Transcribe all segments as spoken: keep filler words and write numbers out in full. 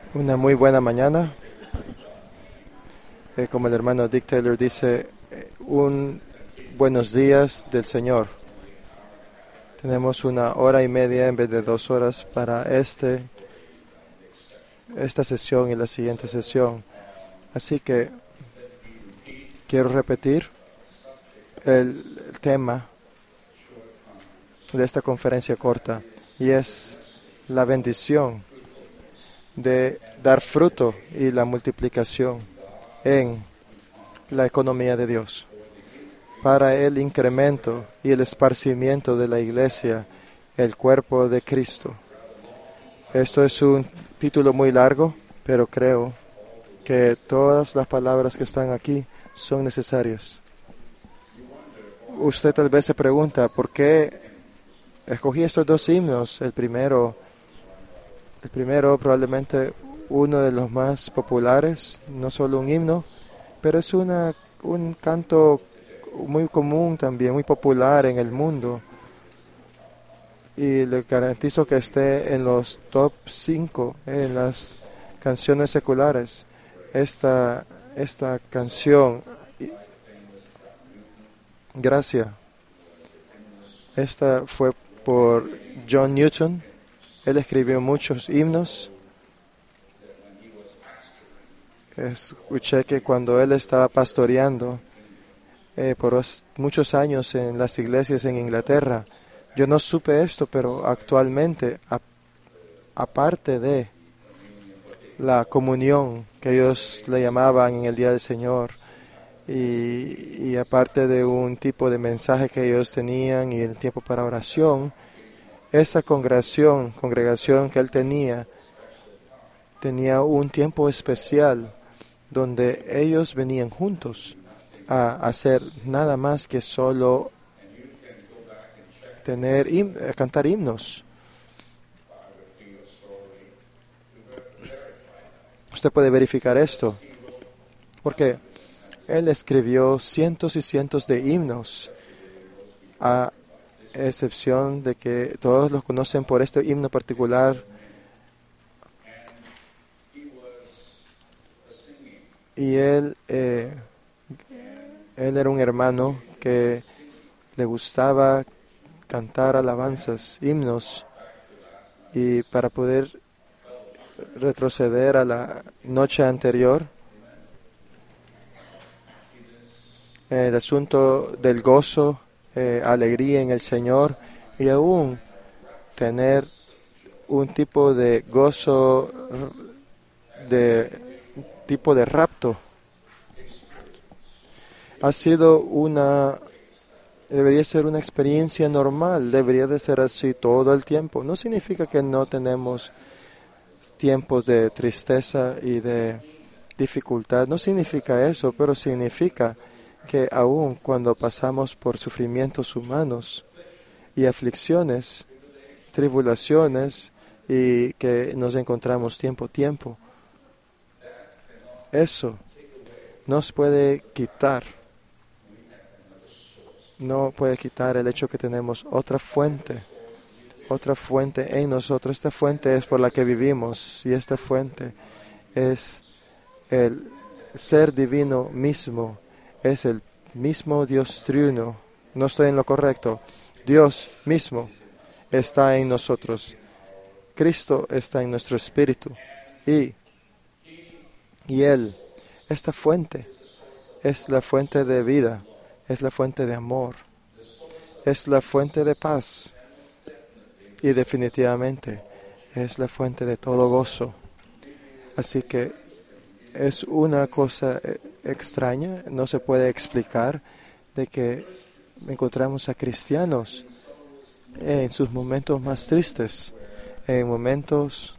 Una muy buena mañana. Eh, como el hermano Dick Taylor dice, eh, un buenos días del Señor. Tenemos una hora y media en vez de dos horas para este, esta sesión y la siguiente sesión. Así que quiero repetir el, el tema de esta conferencia corta, y es la bendición de dar fruto y la multiplicación en la economía de Dios, para el incremento y el esparcimiento de la iglesia, el cuerpo de Cristo. Esto es un título muy largo, pero creo que todas las palabras que están aquí son necesarias. Usted tal vez se pregunta, ¿por qué escogí estos dos himnos? El primero, el primero probablemente uno de los más populares, no solo un himno, pero es una, un canto muy común también, muy popular en el mundo. Y le garantizo que esté en los top cinco en las canciones seculares. Esta, esta canción, Gracia, esta fue por John Newton. Él escribió muchos himnos. Escuché que cuando él estaba pastoreando eh, por muchos años en las iglesias en Inglaterra, yo no supe esto, pero actualmente, a, aparte de la comunión que ellos le llamaban en el Día del Señor, y, y aparte de un tipo de mensaje que ellos tenían y el tiempo para oración, esa congregación, congregación que él tenía, tenía un tiempo especial donde ellos venían juntos a hacer nada más que solo tener a cantar himnos. Usted puede verificar esto, porque él escribió cientos y cientos de himnos, a excepción de que todos los conocen por este himno particular. Y él, eh, él era un hermano que le gustaba cantar alabanzas, himnos, y para poder retroceder a la noche anterior, el asunto del gozo, eh, alegría en el Señor, y aún tener un tipo de gozo, de tipo de rapto, ha sido una, debería ser una experiencia normal, debería de ser así todo el tiempo. No significa que no tenemos tiempos de tristeza y de dificultad, no significa eso, pero significa que aun cuando pasamos por sufrimientos humanos y aflicciones, tribulaciones, y que nos encontramos tiempo a tiempo, eso nos puede quitar, no puede quitar el hecho que tenemos otra fuente, otra fuente en nosotros. Esta fuente es por la que vivimos, y esta fuente es el ser divino mismo, es el mismo Dios triuno. No estoy en lo correcto. Dios mismo está en nosotros. Cristo está en nuestro espíritu. Y, y Él, esta fuente, es la fuente de vida, es la fuente de amor, es la fuente de paz. Y definitivamente es la fuente de todo gozo. Así que es una cosa extraña, no se puede explicar, de que encontramos a cristianos en sus momentos más tristes, en momentos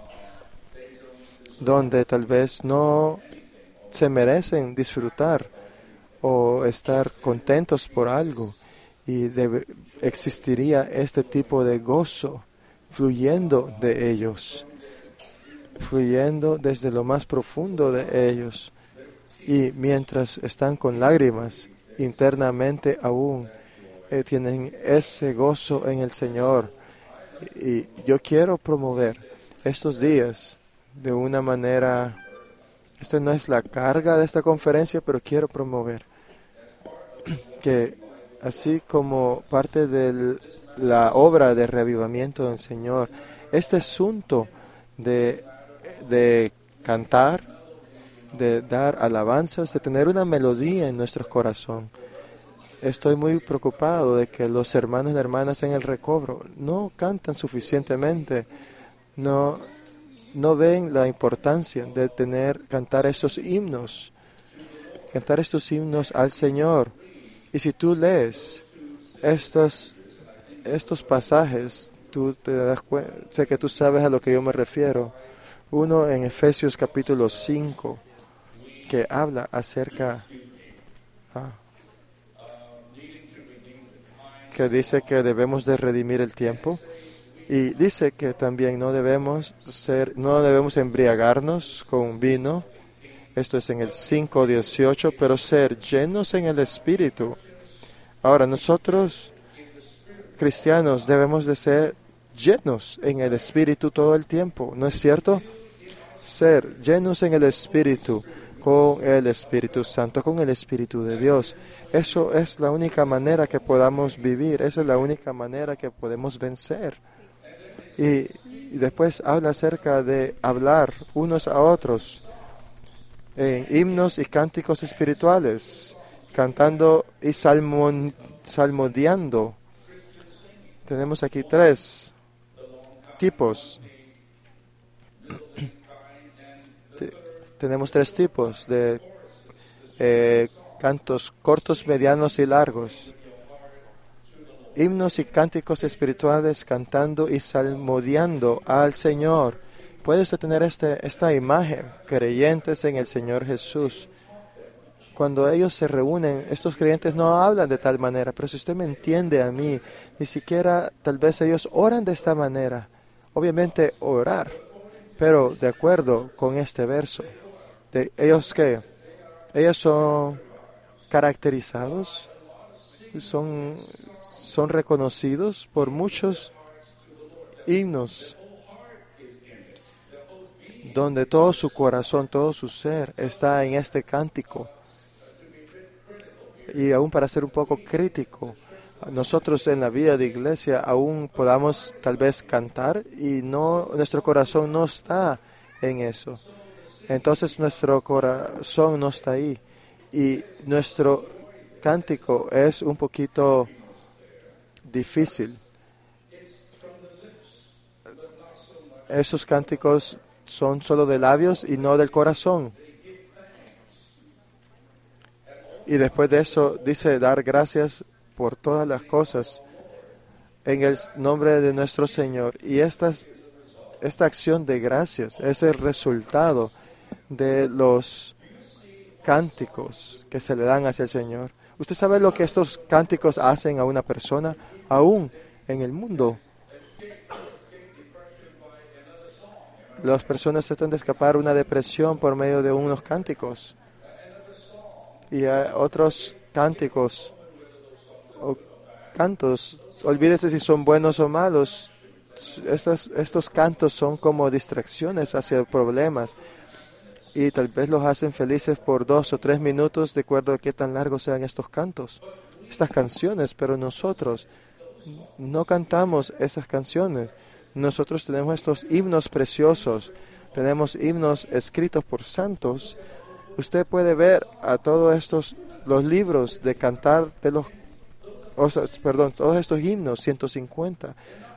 donde tal vez no se merecen disfrutar o estar contentos por algo, y debe, existiría este tipo de gozo fluyendo de ellos, fluyendo desde lo más profundo de ellos, y mientras están con lágrimas, internamente aún eh, tienen ese gozo en el Señor. Y yo quiero promover estos días de una manera, esta no es la carga de esta conferencia, pero quiero promover que así como parte de la obra de reavivamiento del Señor, este asunto de, de cantar, de dar alabanzas, de tener una melodía en nuestro corazón. Estoy muy preocupado de que los hermanos y hermanas en el recobro no cantan suficientemente, no, no ven la importancia de tener, cantar estos himnos, cantar estos himnos al Señor. Y si tú lees estos, estos pasajes, tú te das cuenta, sé que tú sabes a lo que yo me refiero. Uno en Efesios capítulo cinco, que habla acerca, ah, que dice que debemos de redimir el tiempo, y dice que también no debemos ser, no debemos embriagarnos con vino. Esto es en el cinco dieciocho, pero ser llenos en el Espíritu. Ahora, nosotros, cristianos, debemos de ser llenos en el Espíritu todo el tiempo, ¿no es cierto? Ser llenos en el Espíritu, con el Espíritu Santo, con el Espíritu de Dios. Eso es la única manera que podamos vivir, esa es la única manera que podemos vencer. Y, y después habla acerca de hablar unos a otros en himnos y cánticos espirituales, cantando y salmon, salmodiando. Tenemos aquí tres tipos. Tenemos tres tipos de eh, cantos cortos, medianos y largos. Himnos y cánticos espirituales cantando y salmodiando al Señor. Puede usted tener este, esta imagen, creyentes en el Señor Jesús. Cuando ellos se reúnen, estos creyentes no hablan de tal manera, pero si usted me entiende a mí, ni siquiera tal vez ellos oran de esta manera. Obviamente orar, pero de acuerdo con este verso. De ellos que ellos son caracterizados, son, son reconocidos por muchos himnos, donde todo su corazón, todo su ser está en este cántico. Y aún para ser un poco crítico, nosotros en la vida de iglesia aún podamos tal vez cantar y no, nuestro corazón no está en eso. Entonces nuestro corazón no está ahí y nuestro cántico es un poquito difícil. Esos cánticos son solo de labios y no del corazón. Y después de eso dice dar gracias por todas las cosas en el nombre de nuestro Señor. Y estas, esta acción de gracias es el resultado de los cánticos que se le dan hacia el Señor. ¿Usted sabe lo que estos cánticos hacen a una persona? Aún en el mundo, las personas tratan de escapar una depresión por medio de unos cánticos. Y hay otros cánticos o cantos, olvídese si son buenos o malos. Estos, estos cantos son como distracciones hacia problemas y tal vez los hacen felices por dos o tres minutos de acuerdo a qué tan largos sean estos cantos, estas canciones, pero nosotros no cantamos esas canciones. Nosotros tenemos estos himnos preciosos, tenemos himnos escritos por santos. Usted puede ver a todos estos, los libros de cantar de los, o sea, perdón, todos estos himnos, ciento cincuenta.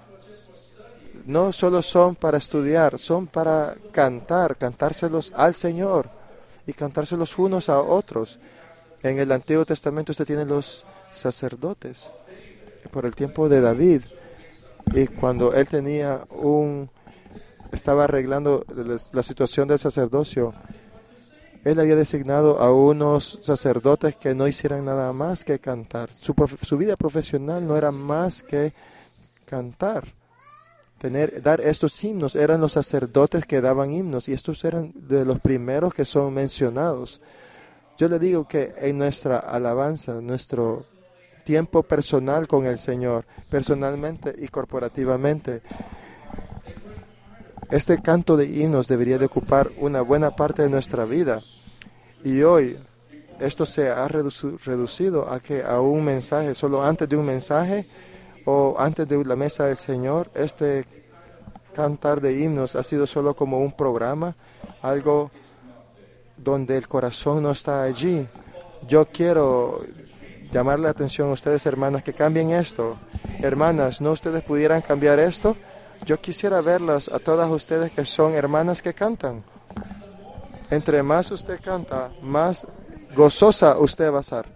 No solo son para estudiar, son para cantar, cantárselos al Señor y cantárselos unos a otros. En el Antiguo Testamento usted tiene los sacerdotes por el tiempo de David. Y cuando él tenía un, estaba arreglando la situación del sacerdocio, él había designado a unos sacerdotes que no hicieran nada más que cantar. Su, su vida profesional no era más que cantar. Tener, dar estos himnos, eran los sacerdotes que daban himnos y estos eran de los primeros que son mencionados. Yo le digo que en nuestra alabanza, nuestro tiempo personal con el Señor, personalmente y corporativamente, Este canto de himnos debería de ocupar una buena parte de nuestra vida. Y hoy esto se ha reduc- reducido a que a un mensaje, solo antes de un mensaje o antes de la mesa del Señor. Este cantar de himnos ha sido solo como un programa, algo donde el corazón no está allí. Yo quiero llamar la atención a ustedes, hermanas, que cambien esto. Hermanas, ¿no ustedes pudieran cambiar esto? Yo quisiera verlas a todas ustedes que son hermanas que cantan. Entre más usted canta, más gozosa usted va a ser.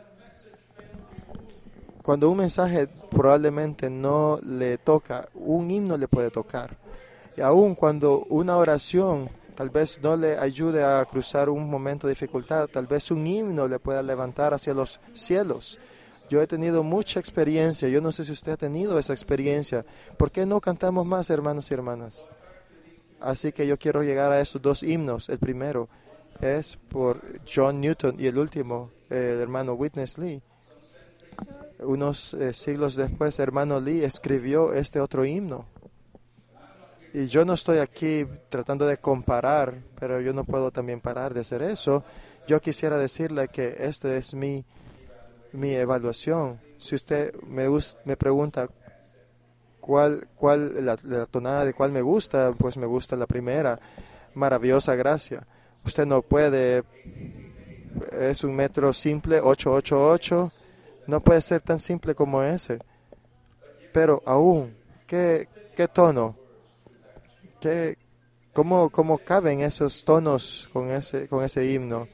Cuando un mensaje probablemente no le toca, un himno le puede tocar. Y aun cuando una oración tal vez no le ayude a cruzar un momento de dificultad, tal vez un himno le pueda levantar hacia los cielos. Yo he tenido mucha experiencia, yo no sé si usted ha tenido esa experiencia. ¿Por qué no cantamos más, hermanos y hermanas? Así que yo quiero llegar a esos dos himnos. El primero es por John Newton y el último, el hermano Witness Lee. Unos eh, siglos después, hermano Lee escribió este otro himno. Y yo no estoy aquí tratando de comparar, pero yo no puedo también parar de hacer eso. Yo quisiera decirle que esta es mi, mi evaluación. Si usted me, me pregunta cuál, cuál la, la tonada de cuál me gusta, pues me gusta la primera, maravillosa gracia. Usted no puede, es un metro simple, ocho ocho ocho. No puede ser tan simple como ese. Pero aún, ¿qué, qué tono? ¿Qué, cómo, ¿Cómo caben esos tonos con ese, con ese himno?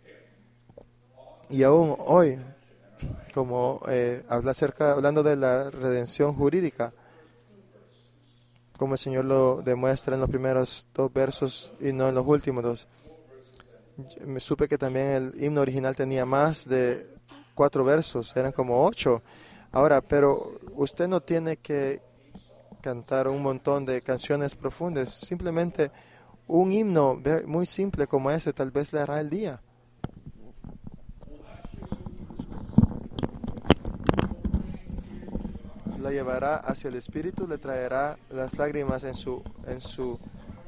Y aún hoy, como eh, habla acerca, hablando de la redención jurídica, como el Señor lo demuestra en los primeros dos versos y no en los últimos dos. Me supe que también el himno original tenía más de cuatro versos, eran como ocho. Ahora, pero usted no tiene que cantar un montón de canciones profundas, simplemente un himno muy simple como ese tal vez le hará el día. La llevará hacia el Espíritu, le traerá las lágrimas en su, en su,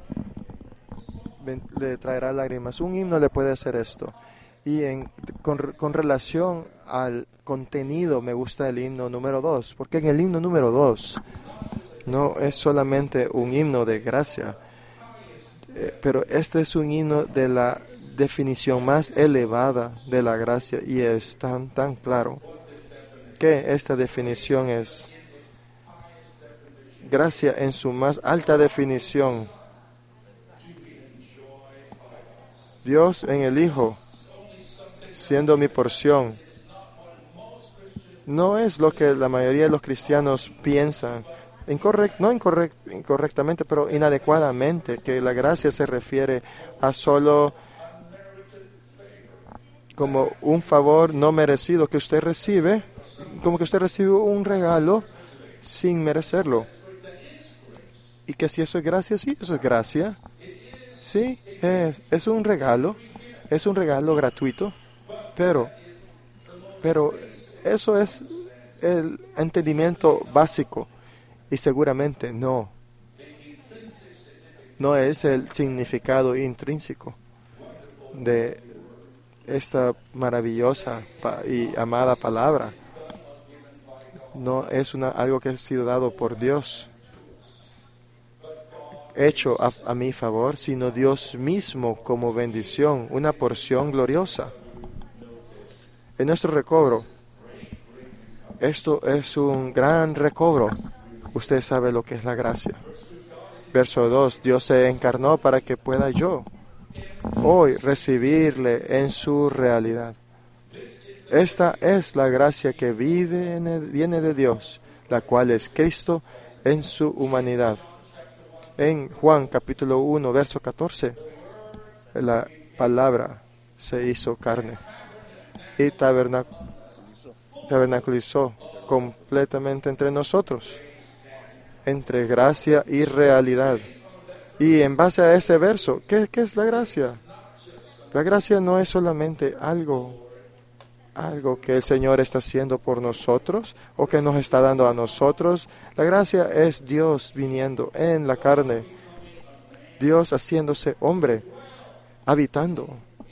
le traerá lágrimas. Un himno le puede hacer esto. Y en, con, con relación al contenido, me gusta el himno número dos, porque en el himno número dos no es solamente un himno de gracia, eh, pero este es un himno de la definición más elevada de la gracia, y es tan, tan claro que esta definición es gracia en su más alta definición. Dios en el Hijo, siendo mi porción. No es lo que la mayoría de los cristianos piensan, incorrect, no incorrect, incorrectamente, pero inadecuadamente, que la gracia se refiere a solo como un favor no merecido que usted recibe, como que usted recibe un regalo sin merecerlo. Y que si eso es gracia, sí, eso es gracia. Sí, es, es un regalo, es un regalo gratuito, pero, pero eso es el entendimiento básico y seguramente no, no es el significado intrínseco de esta maravillosa y amada palabra. No es una, algo que ha sido dado por Dios, hecho a, a mi favor, sino Dios mismo como bendición, una porción gloriosa. En nuestro recobro, esto es un gran recobro. Usted sabe lo que es la gracia. Verso dos, Dios se encarnó para que pueda yo hoy recibirle en su realidad. Esta es la gracia que vive en el, viene de Dios, la cual es Cristo en su humanidad. En Juan capítulo uno, verso catorce, la palabra se hizo carne y tabernac- tabernaculizó completamente entre nosotros, entre gracia y realidad. Y en base a ese verso, ¿qué, qué es la gracia? La gracia no es solamente algo, algo que el Señor está haciendo por nosotros o que nos está dando a nosotros. La gracia es Dios viniendo en la carne Dios haciéndose hombre, habitando,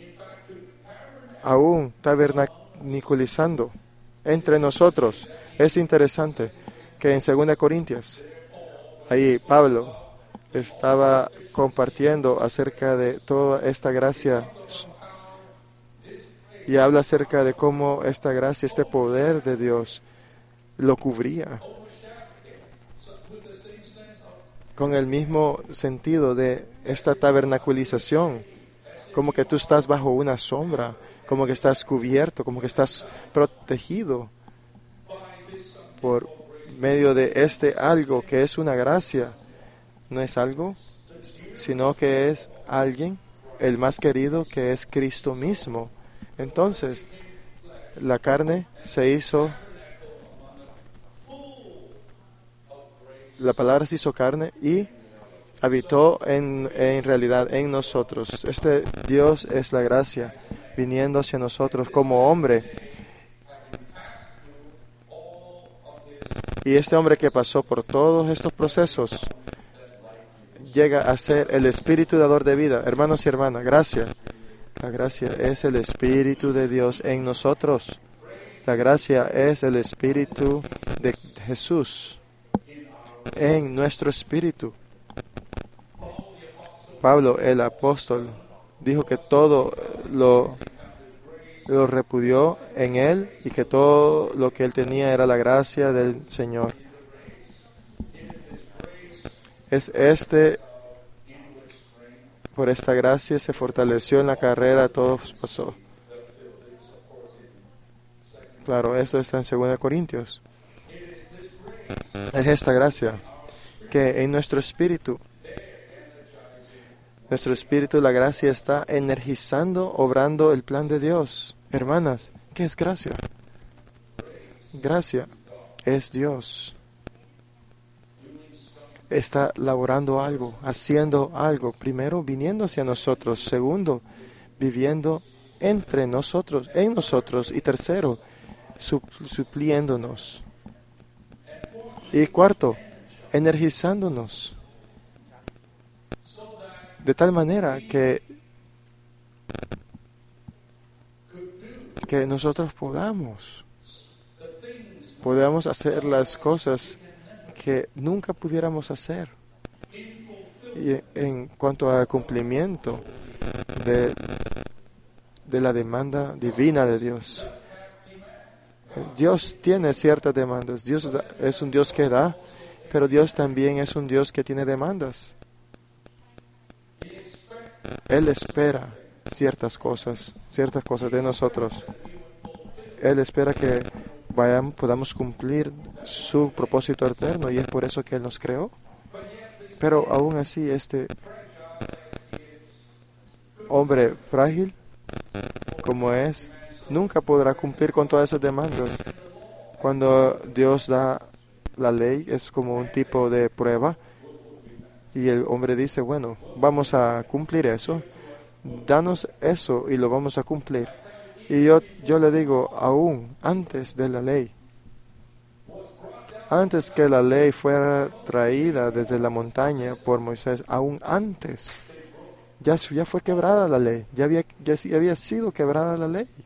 aún tabernaculizando entre nosotros. Es interesante que en segunda Corintios, ahí Pablo estaba compartiendo acerca de toda esta gracia y habla acerca de cómo esta gracia, este poder de Dios lo cubría con el mismo sentido de esta tabernaculización, como que tú estás bajo una sombra, como que estás cubierto, como que estás protegido por medio de este algo que es una gracia. No es algo, sino que es alguien, el más querido, que es Cristo mismo. Entonces, la carne se hizo, la palabra se hizo carne y habitó en, en realidad en nosotros. Este Dios es la gracia, viniendo hacia nosotros como hombre. Y este hombre que pasó por todos estos procesos llega a ser el Espíritu dador de vida. Hermanos y hermanas, gracia. La gracia es el Espíritu de Dios en nosotros. La gracia es el Espíritu de Jesús en nuestro espíritu. Pablo, el apóstol, dijo que todo lo, lo repudió en él y que todo lo que él tenía era la gracia del Señor. Es este, por esta gracia se fortaleció en la carrera, todo pasó. Claro, eso está en segunda Corintios. Es esta gracia que en nuestro espíritu, nuestro espíritu, la gracia está energizando, obrando el plan de Dios. Hermanas, ¿qué es gracia? Gracia es Dios. Está laborando algo, haciendo algo. Primero, viniendo hacia nosotros. Segundo, viviendo entre nosotros, en nosotros. Y tercero, supliéndonos. Y cuarto, energizándonos. De tal manera que, que nosotros podamos, podamos hacer las cosas que nunca pudiéramos hacer. Y en cuanto al cumplimiento de, de la demanda divina de Dios. Dios tiene ciertas demandas. Dios es un Dios que da, pero Dios también es un Dios que tiene demandas. Él espera ciertas cosas, ciertas cosas de nosotros. Él espera que vayamos, podamos cumplir su propósito eterno y es por eso que Él nos creó. Pero aún así, este hombre frágil como es, nunca podrá cumplir con todas esas demandas. Cuando Dios da la ley, es como un tipo de prueba. Y el hombre dice, bueno, vamos a cumplir eso. Danos eso y lo vamos a cumplir. Y yo, yo le digo, aún antes de la ley, antes que la ley fuera traída desde la montaña por Moisés, aún antes, ya, ya fue quebrada la ley, ya había, ya había sido quebrada la ley.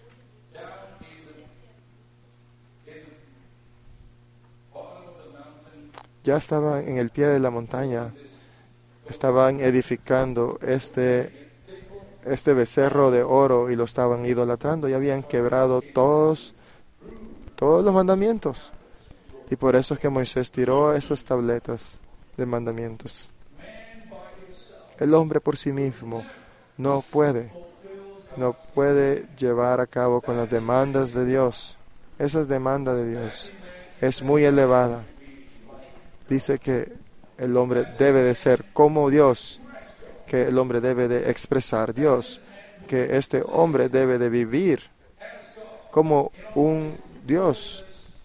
Ya estaban en el pie de la montaña, estaban edificando este, este becerro de oro y lo estaban idolatrando y habían quebrado todos, todos los mandamientos. Y por eso es que Moisés tiró esas tabletas de mandamientos. El hombre por sí mismo no puede, no puede llevar a cabo con las demandas de Dios. Esa demanda de Dios es muy elevada. Dice que el hombre debe de ser como Dios, que el hombre debe de expresar Dios, que este hombre debe de vivir como un Dios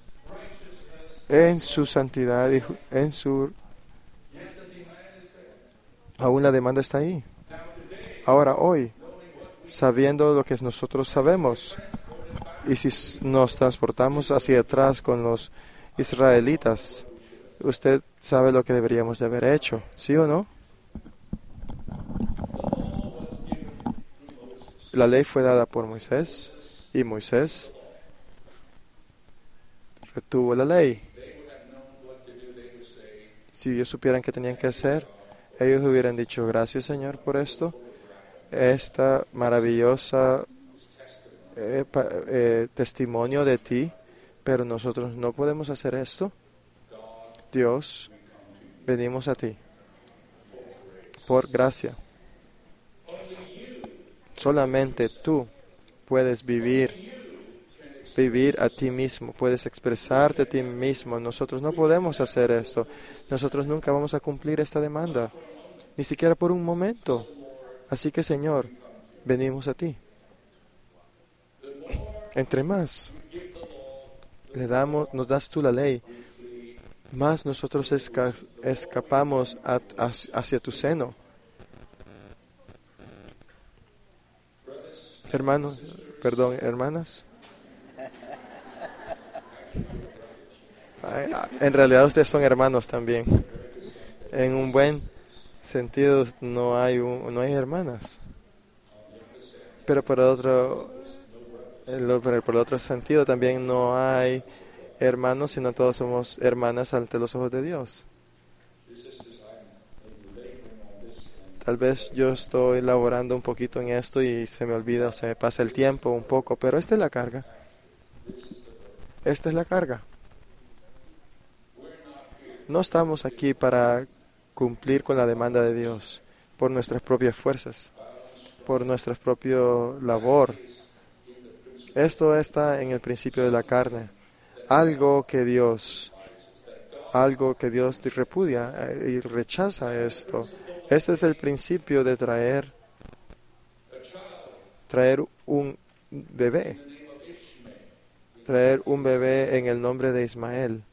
en su santidad y en su... Aún la demanda está ahí. Ahora, hoy, sabiendo lo que nosotros sabemos, y si nos transportamos hacia atrás con los israelitas, usted sabe lo que deberíamos de haber hecho, ¿sí o no? la ley fue dada por Moisés y Moisés retuvo la ley. Si ellos supieran qué tenían que hacer, ellos hubieran dicho, gracias Señor por esto, esta maravillosa eh, pa, eh, testimonio de ti, pero nosotros no podemos hacer esto. Dios, venimos a ti por gracia. Solamente tú puedes vivir, vivir a ti mismo, puedes expresarte a ti mismo. Nosotros no podemos hacer esto. Nosotros nunca vamos a cumplir esta demanda, ni siquiera por un momento. Así que, Señor, venimos a ti. Entre más le damos, nos das tú la ley, más nosotros esca, escapamos a, a, hacia tu seno. Hermanos, perdón, hermanas. En realidad ustedes son hermanos también. En un buen sentido no hay un, no hay hermanas. Pero por otro, por el otro sentido también no hay hermanos, sino todos somos hermanas ante los ojos de Dios. Tal vez yo estoy laborando un poquito en esto y se me olvida o se me pasa el tiempo un poco, pero esta es la carga. Esta es la carga. No estamos aquí para cumplir con la demanda de Dios por nuestras propias fuerzas, por nuestra propia labor. Esto está en el principio de la carne. Algo que Dios, algo que Dios repudia y rechaza esto. Este es el principio de traer, traer un bebé, traer un bebé en el nombre de Ismael.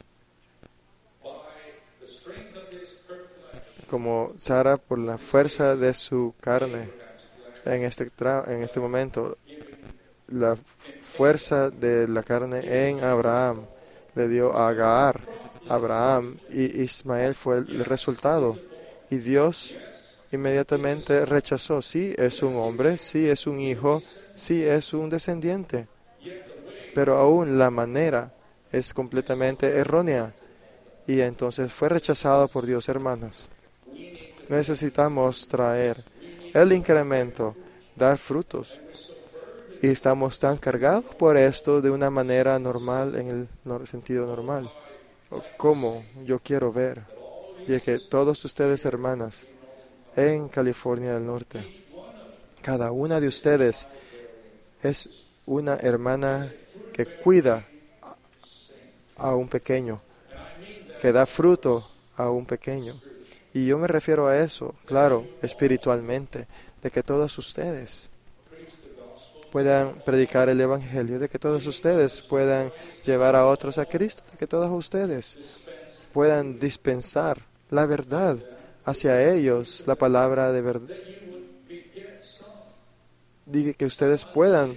Como Sara, por la fuerza de su carne, en este, tra- en este momento, la fuerza de la carne en Abraham le dio a Agar, Abraham, y Ismael fue el resultado. Y Dios inmediatamente rechazó, sí es un hombre, sí es un hijo, sí es un descendiente, pero aún la manera es completamente errónea. Y entonces fue rechazado por Dios, hermanas. Necesitamos traer el incremento, dar frutos. Y estamos tan cargados por esto de una manera normal, en el sentido normal. Como yo quiero ver, y que todos ustedes, hermanas, en California del Norte, cada una de ustedes es una hermana que cuida a un pequeño, que da fruto a un pequeño. Y yo me refiero a eso, claro, espiritualmente, de que todos ustedes puedan predicar el Evangelio, de que todos ustedes puedan llevar a otros a Cristo, de que todos ustedes puedan dispensar la verdad hacia ellos, la palabra de verdad. Diga que ustedes puedan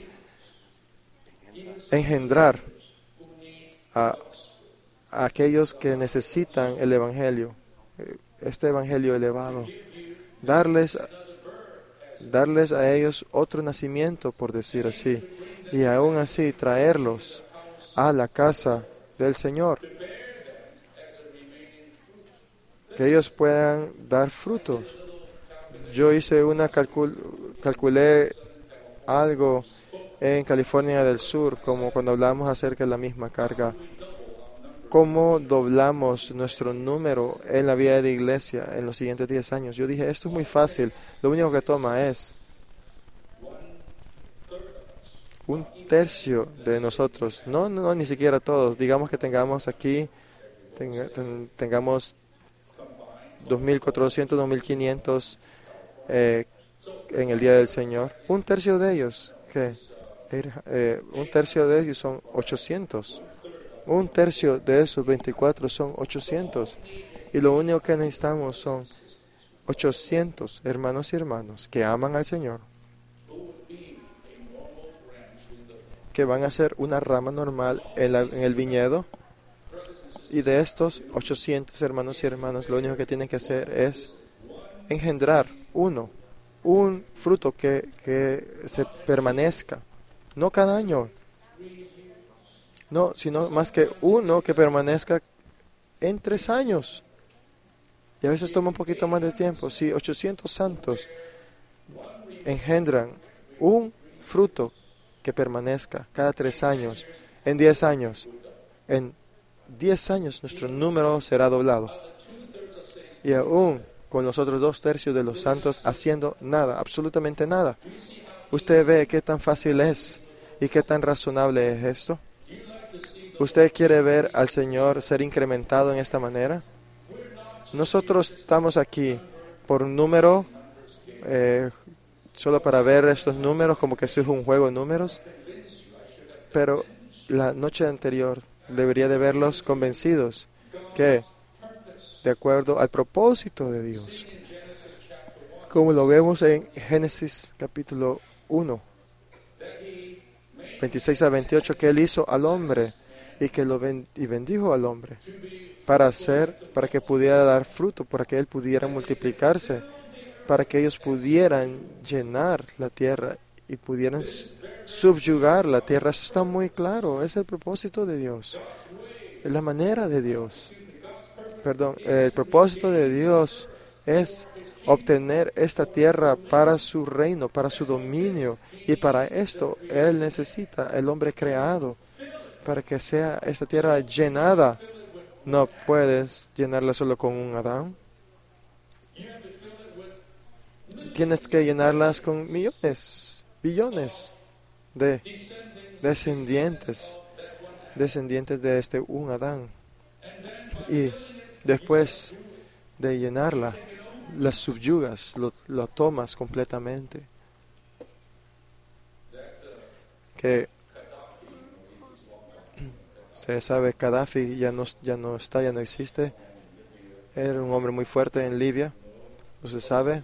engendrar a, a aquellos que necesitan el Evangelio, este Evangelio elevado, darles, darles a ellos otro nacimiento, por decir así, y aún así traerlos a la casa del Señor, que ellos puedan dar frutos. Yo hice una calcul, calculé algo en California del Sur, como cuando hablamos acerca de la misma carga, cómo doblamos nuestro número en la vida de iglesia en los siguientes diez años. Yo dije, esto es muy fácil, lo único que toma es un tercio de nosotros, no, no, ni siquiera todos, digamos que tengamos aquí, tenga, ten, tengamos dos mil cuatrocientos, dos mil quinientos eh, en el día del Señor, un tercio de ellos, ¿qué? Eh, un tercio de ellos son ochocientos. Un tercio de esos veinticuatro son ochocientos. Y lo único que necesitamos son ochocientos hermanos y hermanas que aman al Señor, que van a ser una rama normal en, la, en el viñedo. Y de estos ochocientos hermanos y hermanas, lo único que tienen que hacer es engendrar uno un fruto que, que se permanezca, no cada año, no, sino más que uno que permanezca en tres años. Y a veces toma un poquito más de tiempo. Si ochocientos santos engendran un fruto que permanezca cada tres años, en diez años, en diez años nuestro número será doblado. Y aún con los otros dos tercios de los santos haciendo nada, absolutamente nada. ¿Usted ve qué tan fácil es y qué tan razonable es esto? ¿Usted quiere ver al Señor ser incrementado en esta manera? Nosotros estamos aquí por un número, eh, solo para ver estos números, como que esto es un juego de números, pero la noche anterior debería de verlos convencidos que, de acuerdo al propósito de Dios, como lo vemos en Génesis capítulo uno, veintiséis a veintiocho, que Él hizo al hombre y que lo ben- y bendijo al hombre para hacer, para que pudiera dar fruto, para que Él pudiera multiplicarse, para que ellos pudieran llenar la tierra y pudieran subyugar la tierra. Eso está muy claro, es el propósito de Dios, es la manera de Dios. Perdón, el propósito de Dios es obtener esta tierra para su reino, para su dominio, y para esto Él necesita el hombre creado, para que sea esta tierra llenada. No puedes llenarla solo con un Adán. Tienes que llenarlas con millones, billones de descendientes, descendientes de este un Adán. Y después de llenarla, las subyugas, lo, lo tomas completamente. Que se sabe, Gaddafi ya no, ya no está, ya no existe. Era un hombre muy fuerte en Libia. No se sabe.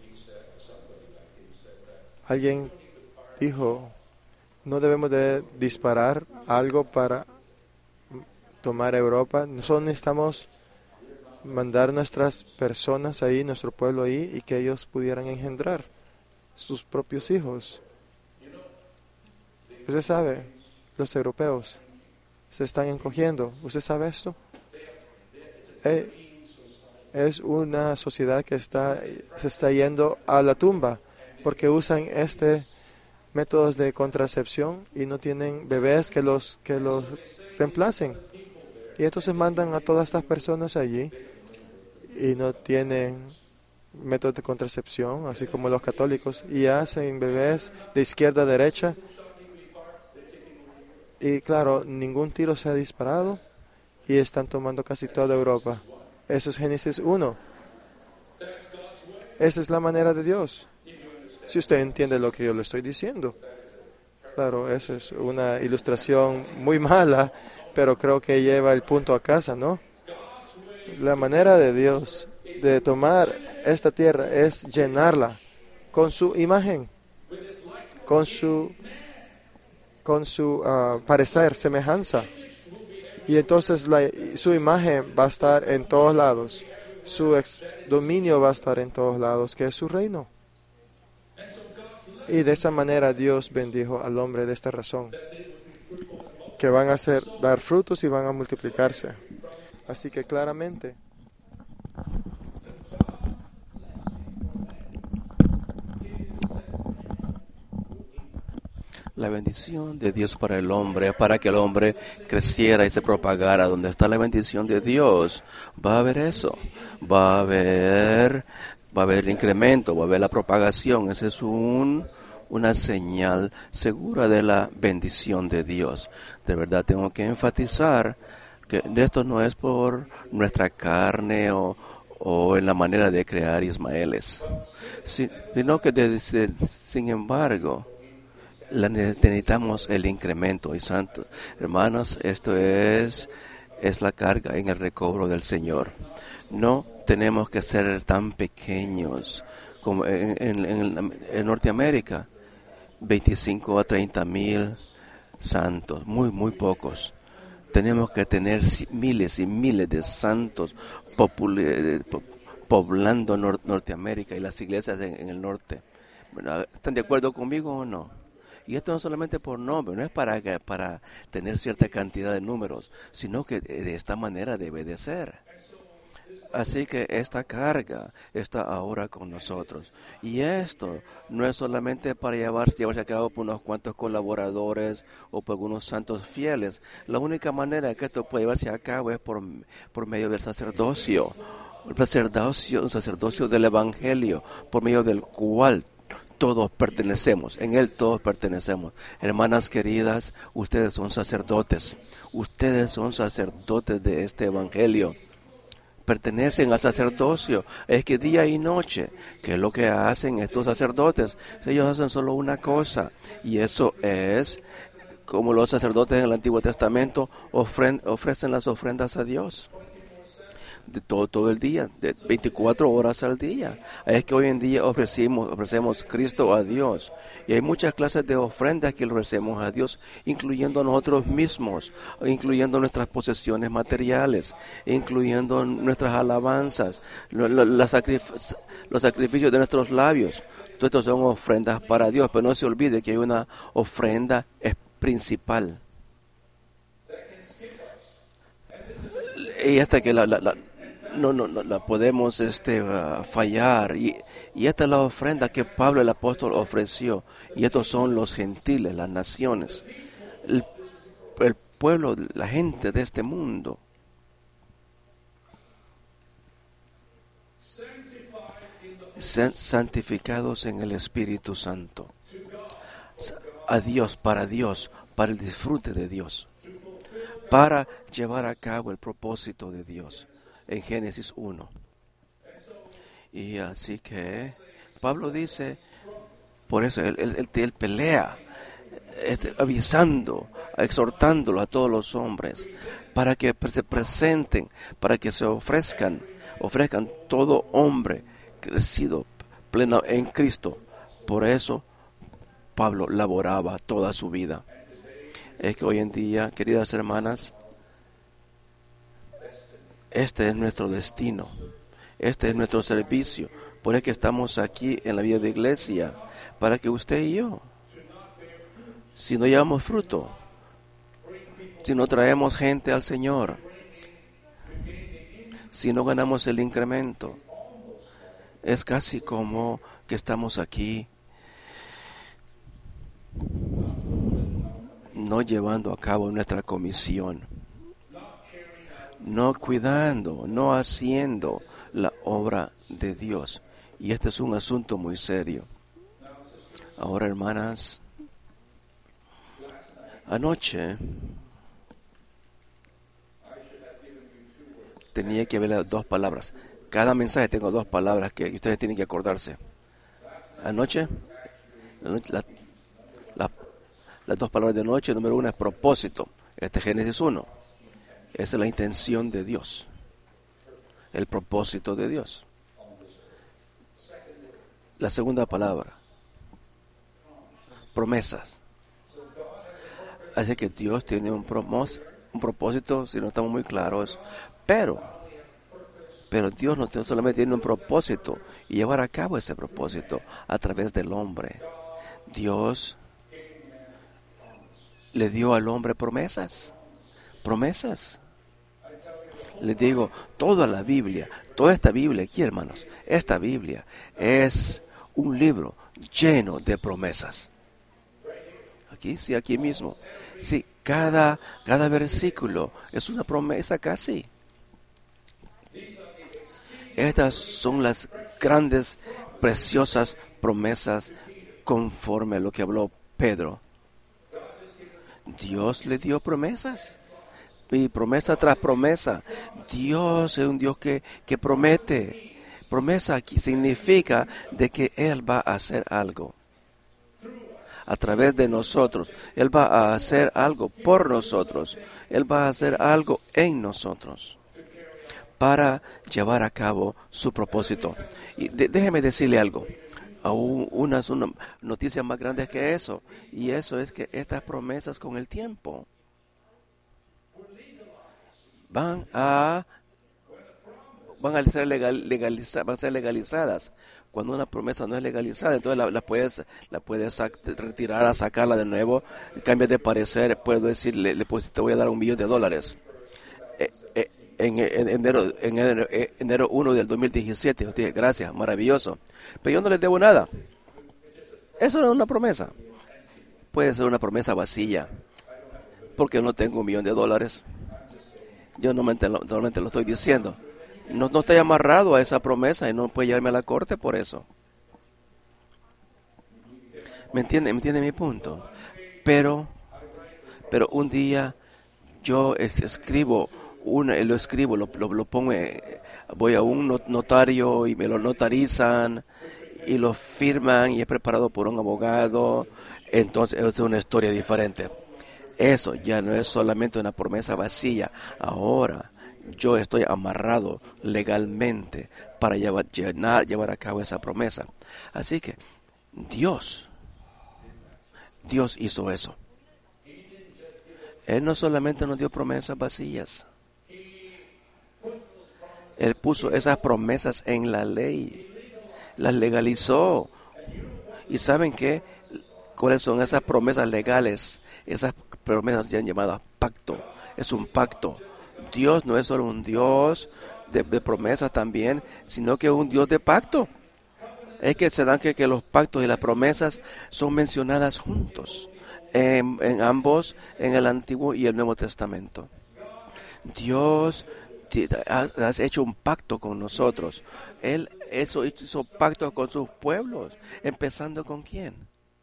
Alguien dijo, no debemos de disparar algo para tomar Europa. Nosotros necesitamos mandar nuestras personas ahí, nuestro pueblo ahí, y que ellos pudieran engendrar sus propios hijos. Usted sabe, los europeos se están encogiendo. ¿Usted sabe esto? Eh, es una sociedad que está, se está yendo a la tumba porque usan este métodos de contracepción y no tienen bebés que los que los reemplacen. Y entonces mandan a todas estas personas allí y no tienen métodos de contracepción, así como los católicos, y hacen bebés de izquierda a derecha. Y claro, ningún tiro se ha disparado y están tomando casi toda Europa. Eso es Génesis uno. Esa es la manera de Dios. Si usted entiende lo que yo le estoy diciendo. Claro, eso es una ilustración muy mala, pero creo que lleva el punto a casa, ¿no? La manera de Dios de tomar esta tierra es llenarla con su imagen, con su con su uh, parecer, semejanza. Y entonces la, su imagen va a estar en todos lados. Su ex, dominio va a estar en todos lados, que es su reino. Y de esa manera Dios bendijo al hombre de esta razón, que van a hacer, dar frutos y van a multiplicarse. Así que claramente la bendición de Dios para el hombre, para que el hombre creciera y se propagara. Donde está la bendición de Dios, va a haber eso, va a haber, va a haber incremento, va a haber la propagación. Esa es un, una señal segura de la bendición de Dios. De verdad tengo que enfatizar que esto no es por nuestra carne o, o en la manera de crear Ismaeles, sino que desde, sin embargo, La necesitamos el incremento. Y santos hermanos, esto es, es la carga en el recobro del Señor. No tenemos que ser tan pequeños como en, en, en, en Norteamérica, veinticinco a treinta mil santos, muy, muy pocos. Tenemos que tener miles y miles de santos popul- poblando Nor- Norteamérica y las iglesias en, en el norte. ¿Están de acuerdo conmigo o no? Y esto no solamente por nombre, no es para, para tener cierta cantidad de números, sino que de esta manera debe de ser. Así que esta carga está ahora con nosotros. Y esto no es solamente para llevarse, llevarse a cabo por unos cuantos colaboradores o por algunos santos fieles. La única manera que esto puede llevarse a cabo es por, por medio del sacerdocio. El sacerdocio, un sacerdocio del Evangelio, por medio del cual todos pertenecemos, en Él todos pertenecemos. Hermanas queridas, ustedes son sacerdotes, ustedes son sacerdotes de este Evangelio, pertenecen al sacerdocio. Es que día y noche, ¿qué es lo que hacen estos sacerdotes? Ellos hacen solo una cosa, y eso es, como los sacerdotes en el Antiguo Testamento ofren, ofrecen las ofrendas a Dios. De todo, todo el día, de veinticuatro horas al día. Es que hoy en día ofrecemos, ofrecemos Cristo a Dios. Y hay muchas clases de ofrendas que le ofrecemos a Dios, incluyendo a nosotros mismos, incluyendo nuestras posesiones materiales, incluyendo nuestras alabanzas, los, los, sacrif- los sacrificios de nuestros labios. Todo esto son ofrendas para Dios, pero no se olvide que hay una ofrenda principal. Y hasta que la, la, la No, no, no la podemos este, uh, fallar. Y, y esta es la ofrenda que Pablo el apóstol ofreció. Y estos son los gentiles, las naciones, el, el pueblo, la gente de este mundo. Santificados en el Espíritu Santo. A Dios, para Dios, para el disfrute de Dios. Para llevar a cabo el propósito de Dios. En Génesis uno. Y así que Pablo dice, por eso él, él, él, él pelea, este, avisando, exhortándolo a todos los hombres, para que se presenten, para que se ofrezcan, ofrezcan todo hombre crecido, pleno en Cristo. Por eso Pablo laboraba toda su vida. Es que hoy en día, queridas hermanas, este es nuestro destino, este es nuestro servicio. Por eso que estamos aquí en la vida de iglesia, para que usted y yo, si no llevamos fruto, si no traemos gente al Señor, si no ganamos el incremento, es casi como que estamos aquí no llevando a cabo nuestra comisión, no cuidando, no haciendo la obra de Dios. Y este es un asunto muy serio. Ahora, hermanas, anoche tenía que ver dos palabras. Cada mensaje tengo dos palabras que ustedes tienen que acordarse. Anoche, la, la, la, las dos palabras de anoche, número uno es propósito. Este es Génesis uno. Esa es la intención de Dios, el propósito de Dios. La segunda palabra, promesas. Así que Dios tiene un, promos, un propósito, si no estamos muy claros, pero, pero Dios no solamente tiene un propósito y llevar a cabo ese propósito a través del hombre. Dios le dio al hombre promesas, promesas. Les digo, toda la Biblia, toda esta Biblia aquí, hermanos, esta Biblia es un libro lleno de promesas. Aquí, sí, aquí mismo. Sí, cada, cada versículo es una promesa casi. Estas son las grandes, preciosas promesas conforme a lo que habló Pedro. Dios le dio promesas. Y promesa tras promesa. Dios es un Dios que, que promete. Promesa aquí significa de que Él va a hacer algo a través de nosotros. Él va a hacer algo por nosotros. Él va a hacer algo en nosotros para llevar a cabo su propósito. Y de, déjeme decirle algo. Aún unas una noticias más grandes que eso. Y eso es que estas promesas con el tiempo van a, van a ser legal, legaliza, van a ser legalizadas. Cuando una promesa no es legalizada, entonces la, la puedes, la puedes sac- retirar, a sacarla de nuevo, cambias de parecer, puedo decirle, le, pues, te voy a dar un millón de dólares. Eh, eh, en, en enero, en enero, eh, enero uno del dos mil diecisiete, yo dije, gracias, maravilloso. Pero yo no les debo nada. Eso no es una promesa. Puede ser una promesa vacía, porque no tengo un millón de dólares. Yo normalmente, normalmente lo estoy diciendo. No, no estoy amarrado a esa promesa y no puede llevarme a la corte por eso. ¿Me entiende? ¿Me entiende mi punto? Pero, pero un día yo es- escribo, una, lo escribo, lo, lo, lo pongo, eh, voy a un not- notario y me lo notarizan y lo firman y es preparado por un abogado. Entonces es una historia diferente. Eso ya no es solamente una promesa vacía. Ahora yo estoy amarrado legalmente para llevar, llenar, llevar a cabo esa promesa. Así que Dios, Dios hizo eso. Él no solamente nos dio promesas vacías. Él puso esas promesas en la ley. Las legalizó. ¿Y saben qué? ¿Cuáles son esas promesas legales? Esas promesas ya llamadas pacto. Es un pacto. Dios no es solo un Dios de, de promesas también, sino que es un Dios de pacto. Es que se dan que, que los pactos y las promesas son mencionadas juntos en, en ambos, en el Antiguo y el Nuevo Testamento. Dios has hecho un pacto con nosotros. Él hizo, hizo pacto con sus pueblos, empezando con quién?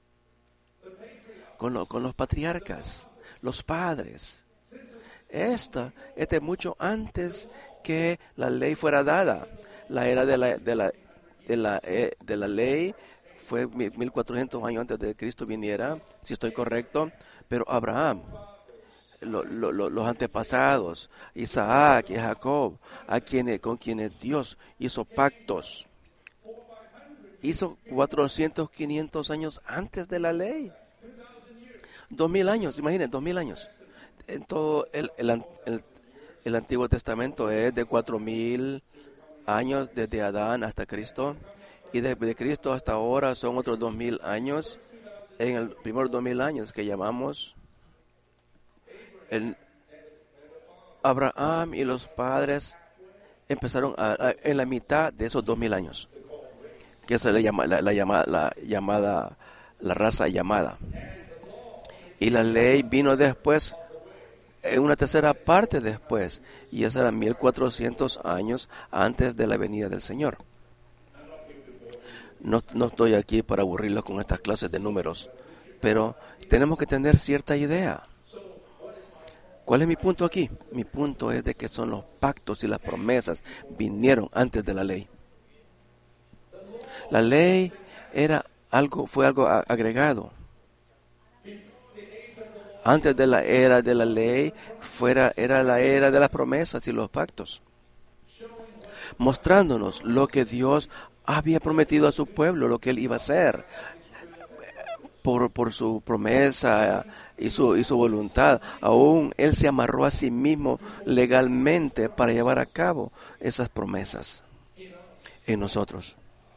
Con, lo, con los patriarcas, los padres. Esta, este mucho antes que la ley fuera dada. La era de la, de la, de la, eh, de la ley fue mil cuatrocientos años antes de que Cristo viniera, si estoy correcto, pero Abraham, lo, lo, lo, los antepasados, Isaac y Jacob, a quienes, con quienes Dios hizo pactos, hizo cuatrocientos, quinientos años antes de la ley. Dos mil años, imaginen, dos mil años. En todo el, el, el, el Antiguo Testamento es de cuatro mil años desde Adán hasta Cristo, y desde de Cristo hasta ahora son otros dos mil años. En el primer dos mil años que llamamos el Abraham y los padres empezaron a, a, en la mitad de esos dos mil años, que se le llama la, la, llama, la llamada la raza llamada, y la ley vino después, en una tercera parte después, y eso era mil cuatrocientos años antes de la venida del Señor. No, no estoy aquí para aburrirlos con estas clases de números, pero tenemos que tener cierta idea. ¿Cuál es mi punto aquí? Mi punto es de que son los pactos y las promesas vinieron antes de la ley. La ley era algo, fue algo agregado. Antes de la era de la ley, fuera, era la era de las promesas y los pactos, mostrándonos lo que Dios había prometido a su pueblo, lo que Él iba a hacer por, por su promesa y su, y su voluntad. Aún Él se amarró a sí mismo legalmente para llevar a cabo esas promesas en nosotros.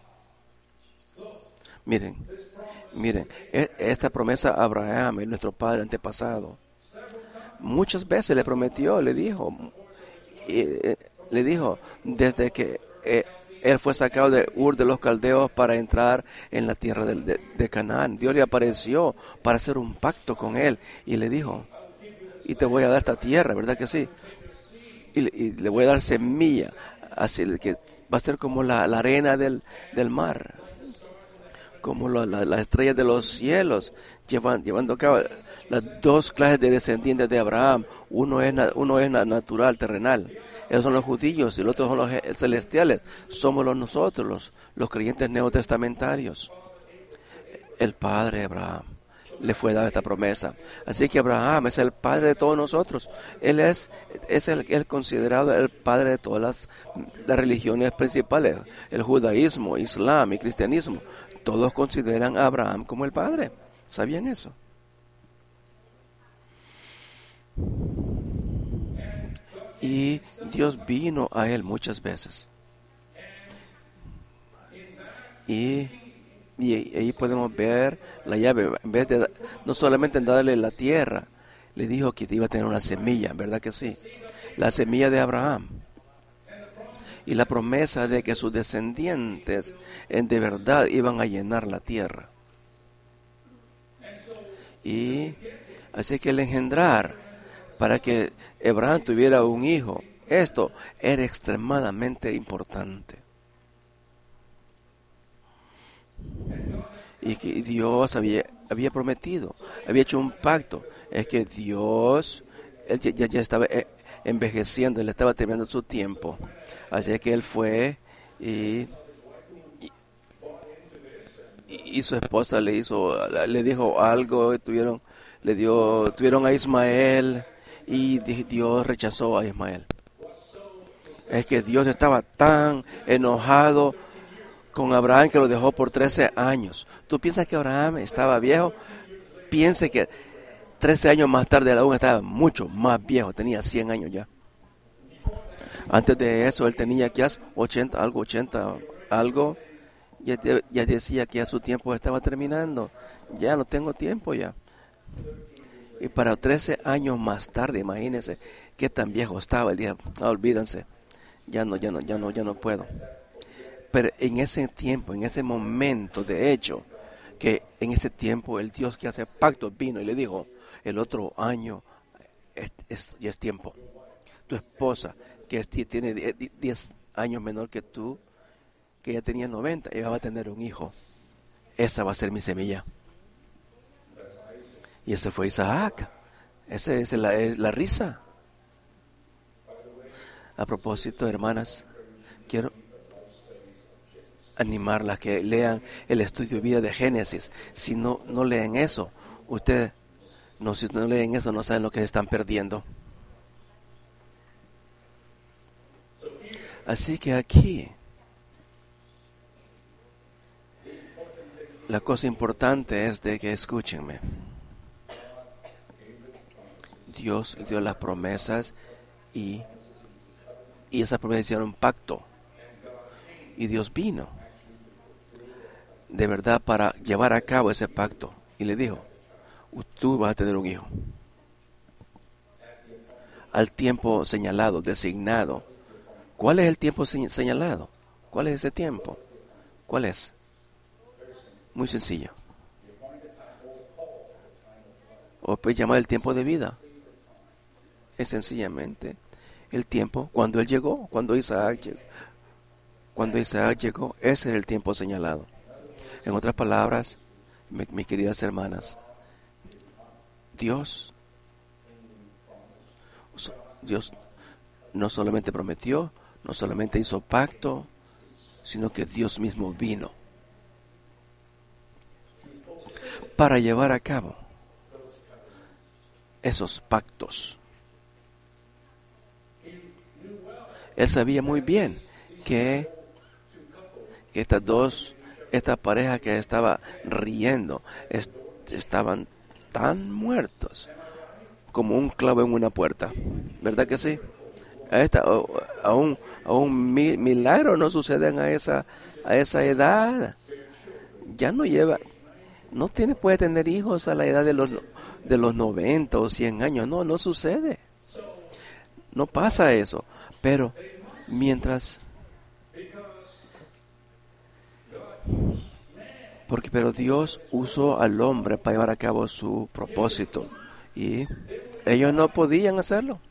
Miren, miren, esta promesa a Abraham, nuestro padre antepasado, muchas veces le prometió, le dijo, eh, le dijo, desde que eh, él fue sacado de Ur de los Caldeos para entrar en la tierra de, de, de Canaán, Dios le apareció para hacer un pacto con él y le dijo, y te voy a dar esta tierra, ¿verdad que sí? Y, y le voy a dar semilla, así que va a ser como la, la arena del, del mar, como la, la, las estrellas de los cielos, llevan, llevando a cabo las dos clases de descendientes de Abraham. Uno es, uno es natural, terrenal. Esos son los judíos y los otros son los celestiales. Somos los nosotros, los, los creyentes neotestamentarios. El padre de Abraham le fue dada esta promesa. Así que Abraham es el padre de todos nosotros. Él es, es el, el considerado el padre de todas las, las religiones principales. El judaísmo, islam y cristianismo. Todos consideran a Abraham como el padre. ¿Sabían eso? Y Dios vino a él muchas veces. Y, y ahí podemos ver la llave. En vez de no solamente darle la tierra, le dijo que iba a tener una semilla, ¿verdad que sí? La semilla de Abraham. Y la promesa de que sus descendientes en de verdad iban a llenar la tierra. Y así que el engendrar, para que Abraham tuviera un hijo, esto era extremadamente importante. Y que Dios había, había prometido, había hecho un pacto. Es que Dios, él ya, ya estaba envejeciendo, él estaba terminando su tiempo. Así que él fue y, y, y su esposa le hizo, le dijo algo, tuvieron, le dio, tuvieron a Ismael y Dios rechazó a Ismael. Es que Dios estaba tan enojado con Abraham que lo dejó por trece años. ¿Tú piensas que Abraham estaba viejo? Piense que trece años más tarde aún estaba mucho más viejo, tenía cien años ya. Antes de eso él tenía que hacer ochenta, algo, ochenta, algo. Ya, ya decía que ya su tiempo estaba terminando. Ya no tengo tiempo ya. Y para trece años más tarde, imagínense qué tan viejo estaba el día. No, olvídense. Ya no, ya no, ya no, ya no puedo. Pero en ese tiempo, en ese momento, de hecho, que en ese tiempo el Dios que hace pactos vino y le dijo, el otro año es, es, ya es tiempo. Tu esposa, que es, tiene diez años menor que tú, que ya tenía noventa, ella va a tener un hijo. Esa va a ser mi semilla. Y ese fue Isaac. Esa es la, es la risa. A propósito, hermanas, quiero animarlas que lean el estudio de vida de Génesis. Si no, no leen eso, ustedes no, si no leen eso, no saben lo que están perdiendo. Así que aquí la cosa importante es de que escúchenme. Dios dio las promesas y, y esas promesas hicieron un pacto. Y Dios vino de verdad para llevar a cabo ese pacto. Y le dijo, tú vas a tener un hijo. Al tiempo señalado, designado. ¿Cuál es el tiempo señalado? ¿Cuál es ese tiempo? ¿Cuál es? Muy sencillo. O puedes llamar el tiempo de vida. Es sencillamente el tiempo cuando él llegó, cuando Isaac llegó. Cuando Isaac llegó, ese era el tiempo señalado. En otras palabras, mi, mis queridas hermanas, Dios, Dios no solamente prometió, no solamente hizo pacto, sino que Dios mismo vino para llevar a cabo esos pactos. Él sabía muy bien que, que estas dos, esta pareja que estaba riendo, est, estaban tan muertos como un clavo en una puerta. ¿Verdad que sí? A, esta, a, un, a un milagro no suceden a esa, a esa edad. Ya no lleva, no tiene, puede tener hijos a la edad de los, de los noventa o cien años. No, no sucede. No pasa eso. Pero mientras, porque pero Dios usó al hombre para llevar a cabo su propósito y ellos no podían hacerlo.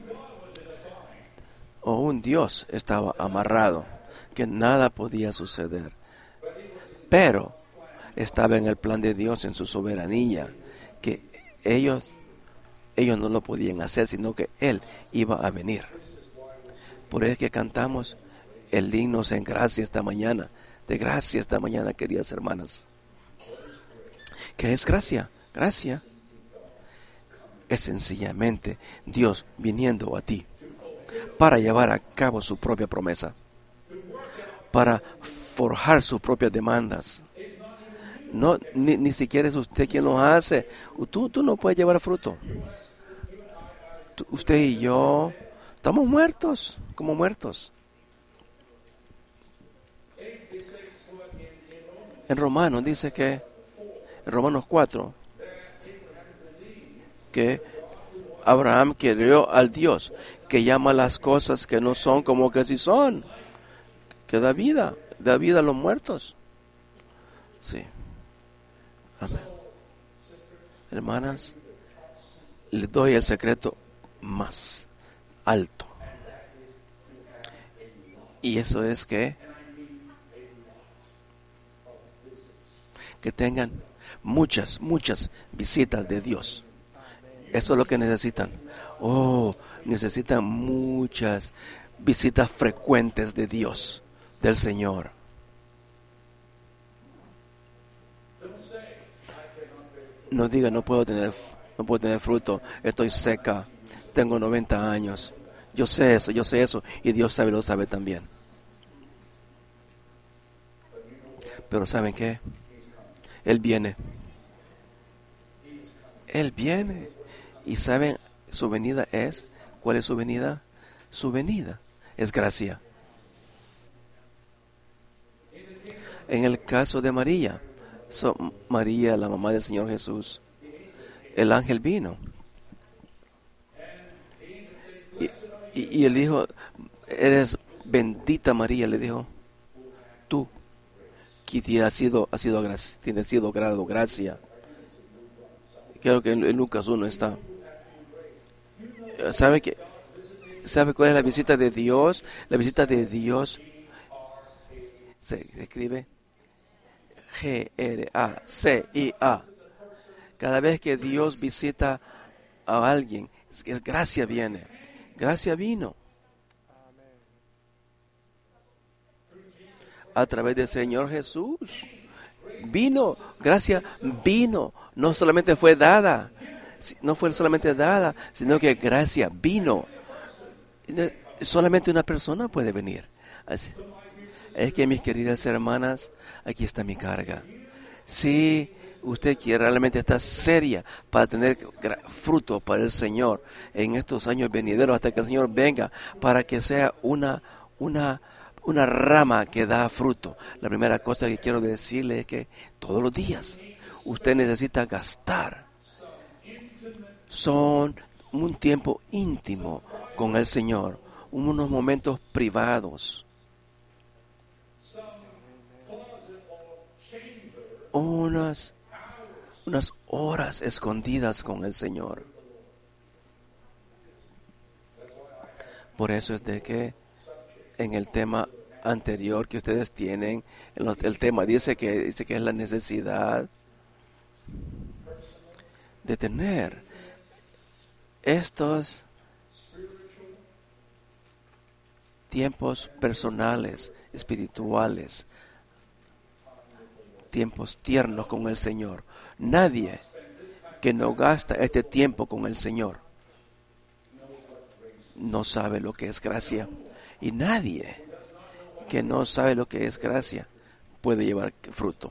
O un Dios estaba amarrado, que nada podía suceder. Pero estaba en el plan de Dios, en su soberanía, que ellos, ellos no lo podían hacer, sino que Él iba a venir. Por eso es que cantamos el himno en gracia esta mañana, de gracia esta mañana, queridas hermanas. ¿Qué es gracia? Gracia es sencillamente Dios viniendo a ti para llevar a cabo su propia promesa, para forjar sus propias demandas. No, ni, ni siquiera es usted quien lo hace. Tú, tú no puedes llevar fruto. Tú, usted y yo estamos muertos, como muertos. En Romanos dice que, en Romanos cuatro, que Abraham creyó al Dios que llama las cosas que no son como que sí son, que da vida, da vida a los muertos. Sí. Amén. Hermanas, les doy el secreto más alto. Y eso es que que tengan muchas, muchas visitas de Dios. Eso es lo que necesitan. Oh, necesitan muchas visitas frecuentes de Dios, del Señor. No diga, no puedo tener, no puedo tener fruto, estoy seca, tengo noventa años. Yo sé eso, yo sé eso, y Dios sabe, lo sabe también. Pero ¿saben qué? Él viene. Él viene. Y ¿saben? Su venida es, ¿cuál es su venida? Su venida es gracia. En el caso de María, so, María, la mamá del Señor Jesús, el ángel vino. Y, y, y él dijo, eres bendita María, le dijo, tú, que te has sido, has sido, tienes sido grado gracia. Creo que en, en Lucas uno está. ¿Sabe que, ¿Sabe cuál es la visita de Dios? La visita de Dios se escribe G R A C I A. Cada vez que Dios visita a alguien, es, es gracia viene. Gracia vino. A través del Señor Jesús. Vino. Gracia vino. No solamente fue dada. No fue solamente dada, sino que gracia vino. Solamente una persona puede venir. Así. Es que, mis queridas hermanas, aquí está mi carga. Si usted quiere realmente estar seria para tener fruto para el Señor en estos años venideros, hasta que el Señor venga, para que sea una, una, una rama que da fruto. La primera cosa que quiero decirle es que todos los días usted necesita gastar. Son un tiempo íntimo con el Señor, unos momentos privados, unas, unas horas escondidas con el Señor. Por eso es de que en el tema anterior que ustedes tienen, en los, el tema dice que, dice que es la necesidad de tener estos tiempos personales, espirituales, tiempos tiernos con el Señor. Nadie que no gasta este tiempo con el Señor no sabe lo que es gracia. Y nadie que no sabe lo que es gracia puede llevar fruto.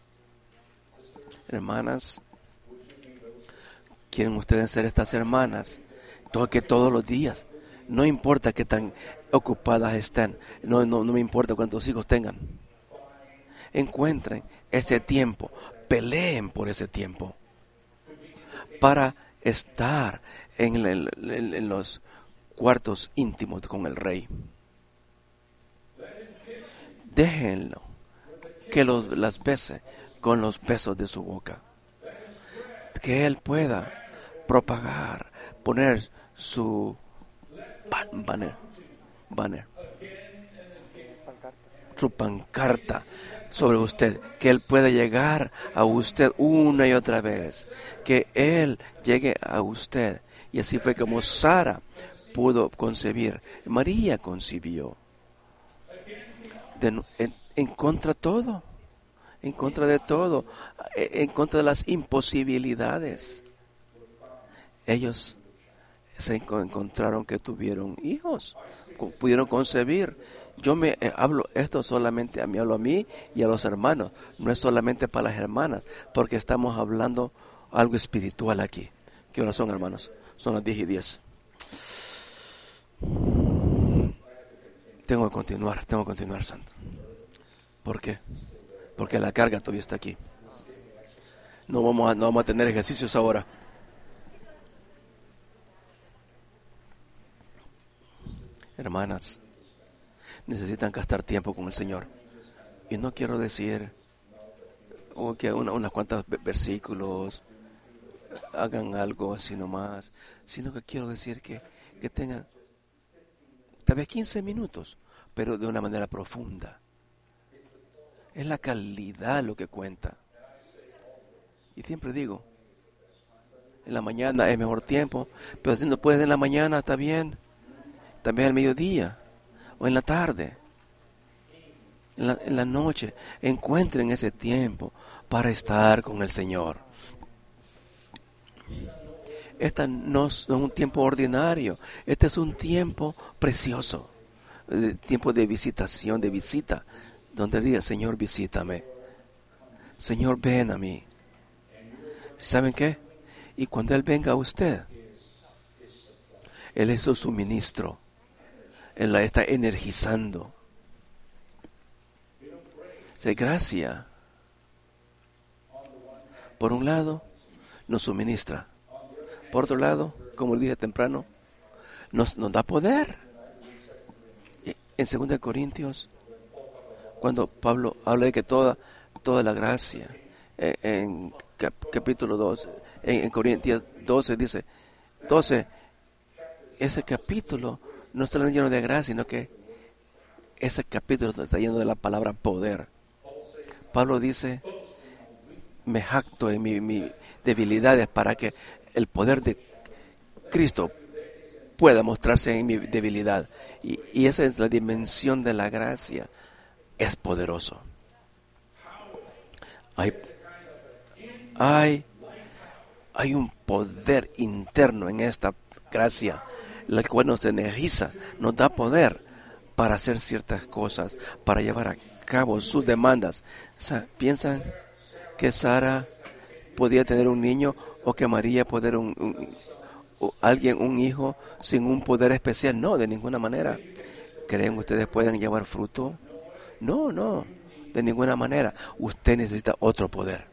Hermanas, ¿quieren ustedes ser estas hermanas? Todo, que todos los días, no importa qué tan ocupadas estén, no, no, no me importa cuántos hijos tengan, encuentren ese tiempo, peleen por ese tiempo, para estar en, el, en, en los cuartos íntimos con el Rey. Déjenlo que los, las bese con los besos de su boca, que Él pueda propagar, poner su banner, banner, su pancarta sobre usted, que Él pueda llegar a usted una y otra vez, que Él llegue a usted. Y así fue como Sara pudo concebir, María concibió, de, en, en contra de todo, en contra de todo, en contra de las imposibilidades. Ellos se encontraron que tuvieron hijos, pudieron concebir. Yo me eh, hablo esto solamente a mí, hablo a mí y a los hermanos, no es solamente para las hermanas, porque estamos hablando algo espiritual aquí. ¿Qué horas son, hermanos? Son las diez y diez. Tengo que continuar, tengo que continuar, Santo. ¿Por qué? porque la carga todavía está aquí. No vamos a, no vamos a tener ejercicios ahora. Hermanas, necesitan gastar tiempo con el Señor. Y no quiero decir oh, que una, unas cuantas versículos hagan algo así nomás, sino que quiero decir que, que tengan tal vez quince minutos, pero de una manera profunda. Es la calidad lo que cuenta. Y siempre digo, en la mañana es mejor tiempo, pero si no puedes en la mañana, está bien. También al mediodía o en la tarde, en la, en la noche, encuentren ese tiempo para estar con el Señor. Este no es un tiempo ordinario, este es un tiempo precioso, de tiempo de visitación, de visita, donde diga, Señor, visítame. Señor, ven a mí. ¿Saben qué? Y cuando Él venga a usted, Él es su suministro. Él la está energizando. Se gracia. Por un lado, nos suministra. Por otro lado, como dije temprano, nos, nos da poder. En segunda de Corintios, cuando Pablo habla de que toda, toda la gracia, en, en cap, capítulo dos, en, en Corintios doce, dice, doce, ese capítulo no está lleno de gracia, sino que ese capítulo está lleno de la palabra poder. Pablo dice, me jacto en mis mi debilidades para que el poder de Cristo pueda mostrarse en mi debilidad. Y, y esa es la dimensión de la gracia. Es poderoso. Hay, hay, hay un poder interno en esta gracia, la cual nos energiza, nos da poder para hacer ciertas cosas, para llevar a cabo sus demandas. O sea, ¿piensan que Sara podía tener un niño o que María podía tener un, un, un, alguien, un hijo sin un poder especial? No, de ninguna manera. ¿Creen ustedes pueden llevar fruto? No, no, de ninguna manera. Usted necesita otro poder.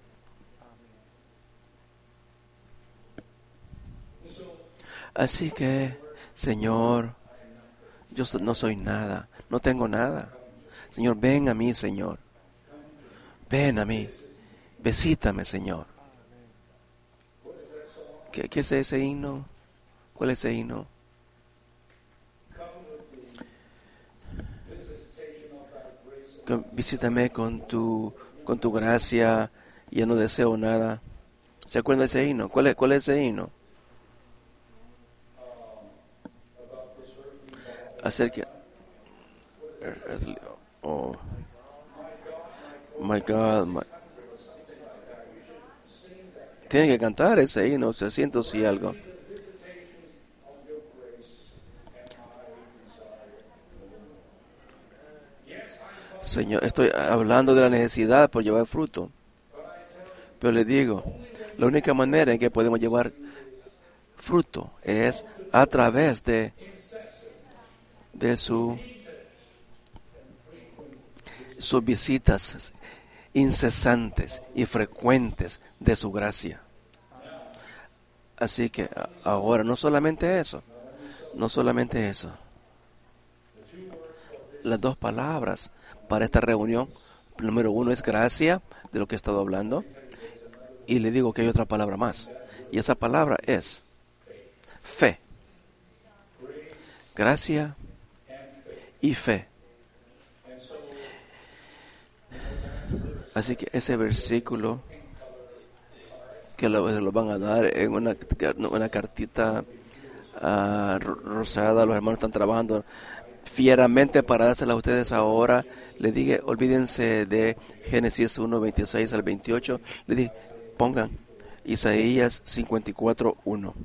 Así que, Señor, yo no soy nada, no tengo nada. Señor, ven a mí, Señor. Ven a mí. Visítame, Señor. ¿Qué, qué es ese himno? ¿Cuál es ese himno? Visítame con tu, con tu gracia, ya no deseo nada. ¿Se acuerdan de ese himno? ¿Cuál es, cuál es ese himno? Acerca. Oh, my God. My. Tienen que cantar ese himno, se siente así algo. Señor, estoy hablando de la necesidad por llevar fruto. Pero le digo, la única manera en que podemos llevar fruto es a través de, de su, sus visitas incesantes y frecuentes de su gracia. Así que ahora no solamente eso, no solamente eso. Las dos palabras para esta reunión, número uno es gracia, de lo que he estado hablando, y le digo que hay otra palabra más, y esa palabra es fe. Gracia y fe. Así que ese versículo que lo, lo van a dar en una, una cartita uh, rosada, los hermanos están trabajando fieramente para dársela a ustedes ahora. Le dije, olvídense de Génesis uno, veintiséis al veintiocho. Le dije, pongan Isaías cincuenta y cuatro, uno.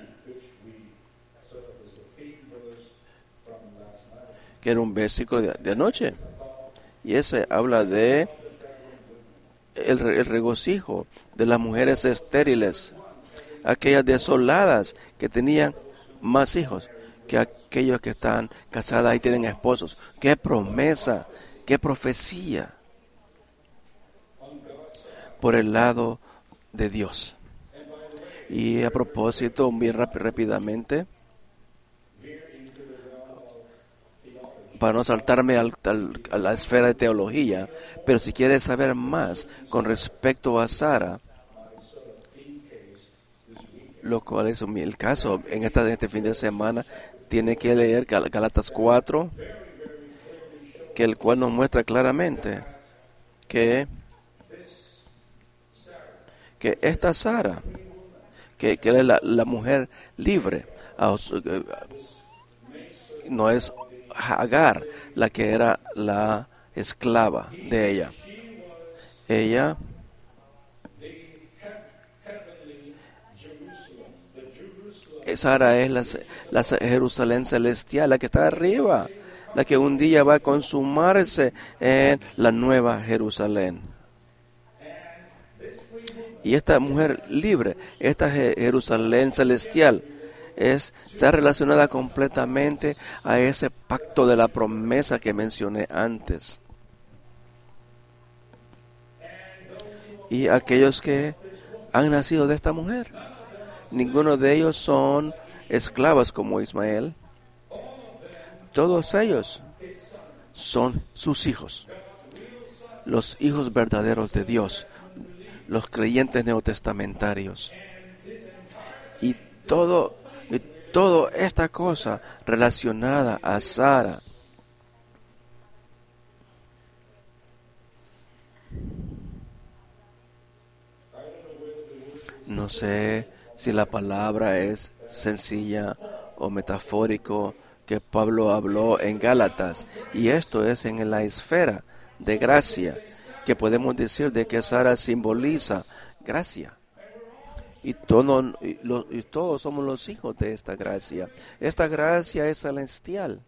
Que era un versículo de, de anoche. Y ese habla de el, el regocijo de las mujeres estériles, aquellas desoladas que tenían más hijos que aquellos que están casadas y tienen esposos. ¡Qué promesa! ¡Qué profecía! por el lado de Dios. Y a propósito, bien rap- rápidamente, para no saltarme al, al, a la esfera de teología, pero si quieres saber más con respecto a Sara, lo cual es el caso en, esta, en este fin de semana, tiene que leer Gal- Gálatas cuatro, que el cual nos muestra claramente que, que esta Sara, que, que es la, la mujer libre, no es Agar la que era la esclava de ella. Ella Sara es la, la Jerusalén celestial, la que está arriba, la que un día va a consumarse en la nueva Jerusalén. Y esta mujer libre, esta Jerusalén celestial, es, está relacionada completamente a ese pacto de la promesa que mencioné antes. Y aquellos que han nacido de esta mujer, ninguno de ellos son esclavos como Ismael. Todos ellos son sus hijos, los hijos verdaderos de Dios, los creyentes neotestamentarios. Y todo, y toda esta cosa relacionada a Sara, no sé si la palabra es sencilla o metafórico que Pablo habló en Gálatas, y esto es en la esfera de gracia, que podemos decir de que Sara simboliza gracia. Y, todo, y, lo, y todos somos los hijos de esta gracia. Esta gracia es celestial.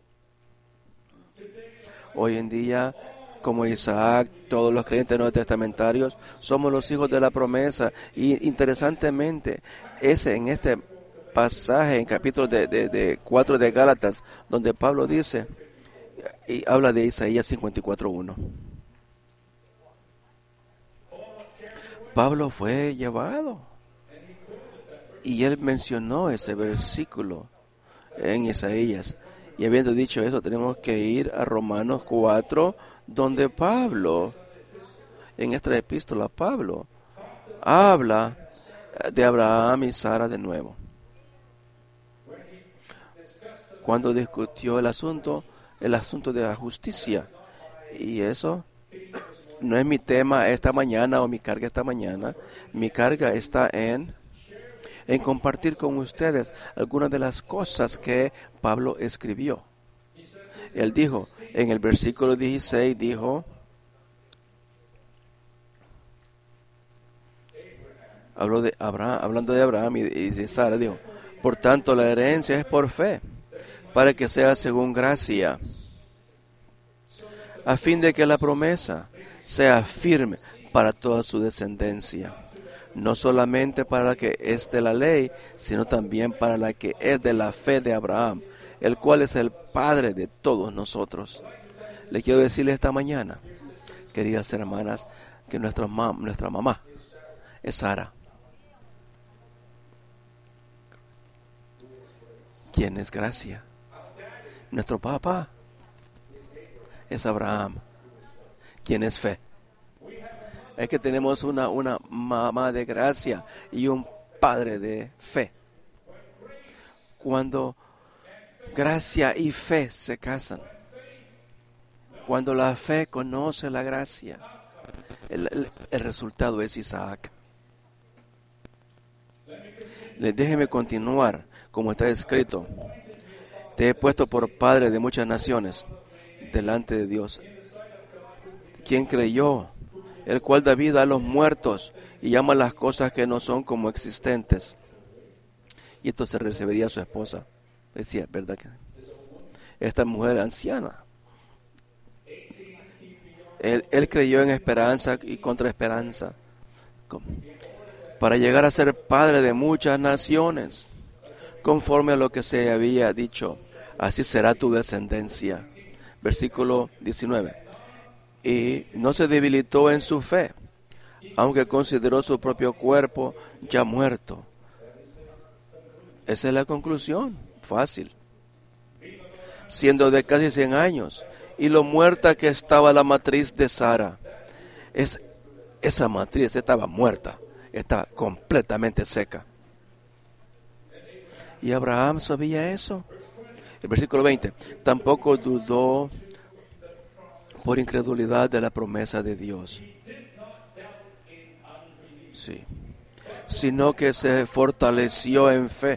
Hoy en día, como Isaac, todos los creyentes neotestamentarios, somos los hijos de la promesa. Y interesantemente, ese en este pasaje, en capítulo de, de, de cuatro de Gálatas, donde Pablo dice, y habla de Isaías cincuenta y cuatro uno. Pablo fue llevado. Y él mencionó ese versículo en Isaías. Y habiendo dicho eso, tenemos que ir a Romanos cuatro, donde Pablo, en esta epístola, Pablo habla de Abraham y Sara de nuevo. Cuando discutió el asunto, el asunto de la justicia. Y eso no es mi tema esta mañana o mi carga esta mañana. Mi carga está en... en compartir con ustedes algunas de las cosas que Pablo escribió. Él dijo, en el versículo dieciséis, dijo, habló de Abraham, hablando de Abraham y de Sara, dijo, por tanto la herencia es por fe, para que sea según gracia, a fin de que la promesa sea firme para toda su descendencia. No solamente para la que es de la ley, sino también para la que es de la fe de Abraham, el cual es el Padre de todos nosotros. Le quiero decirle esta mañana, queridas hermanas, que nuestra, mam, nuestra mamá es Sara. ¿Quién es gracia? Nuestro papá es Abraham. ¿Quién es fe? Es que tenemos una, una mamá de gracia y un padre de fe. Cuando gracia y fe se casan, cuando la fe conoce la gracia, el, el, el resultado es Isaac. Déjeme continuar, como está escrito. Te he puesto por padre de muchas naciones delante de Dios. ¿Quién creyó? El cual da vida a los muertos y llama las cosas que no son como existentes. Y esto se recibiría a su esposa. Decía, ¿verdad que? Esta mujer anciana. Él, él creyó en esperanza y contra esperanza. Para llegar a ser padre de muchas naciones. Conforme a lo que se había dicho. Así será tu descendencia. Versículo diecinueve. Y no se debilitó en su fe, aunque consideró su propio cuerpo ya muerto. Esa es la conclusión, fácil. Siendo de casi cien años, y lo muerta que estaba la matriz de Sara. Es, esa matriz estaba muerta, estaba completamente seca. ¿Y Abraham sabía eso? El versículo veinte, tampoco dudó por incredulidad de la promesa de Dios. Sí. Sino que se fortaleció en fe,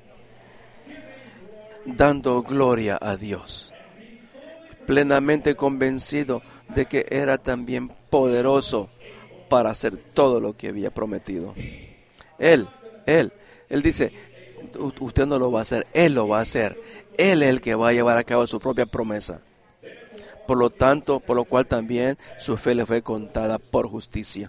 dando gloria a Dios, plenamente convencido de que era también poderoso para hacer todo lo que había prometido. Él, él, él dice, usted no lo va a hacer, Él lo va a hacer. Él es el que va a llevar a cabo su propia promesa. Por lo tanto, por lo cual también su fe le fue contada por justicia.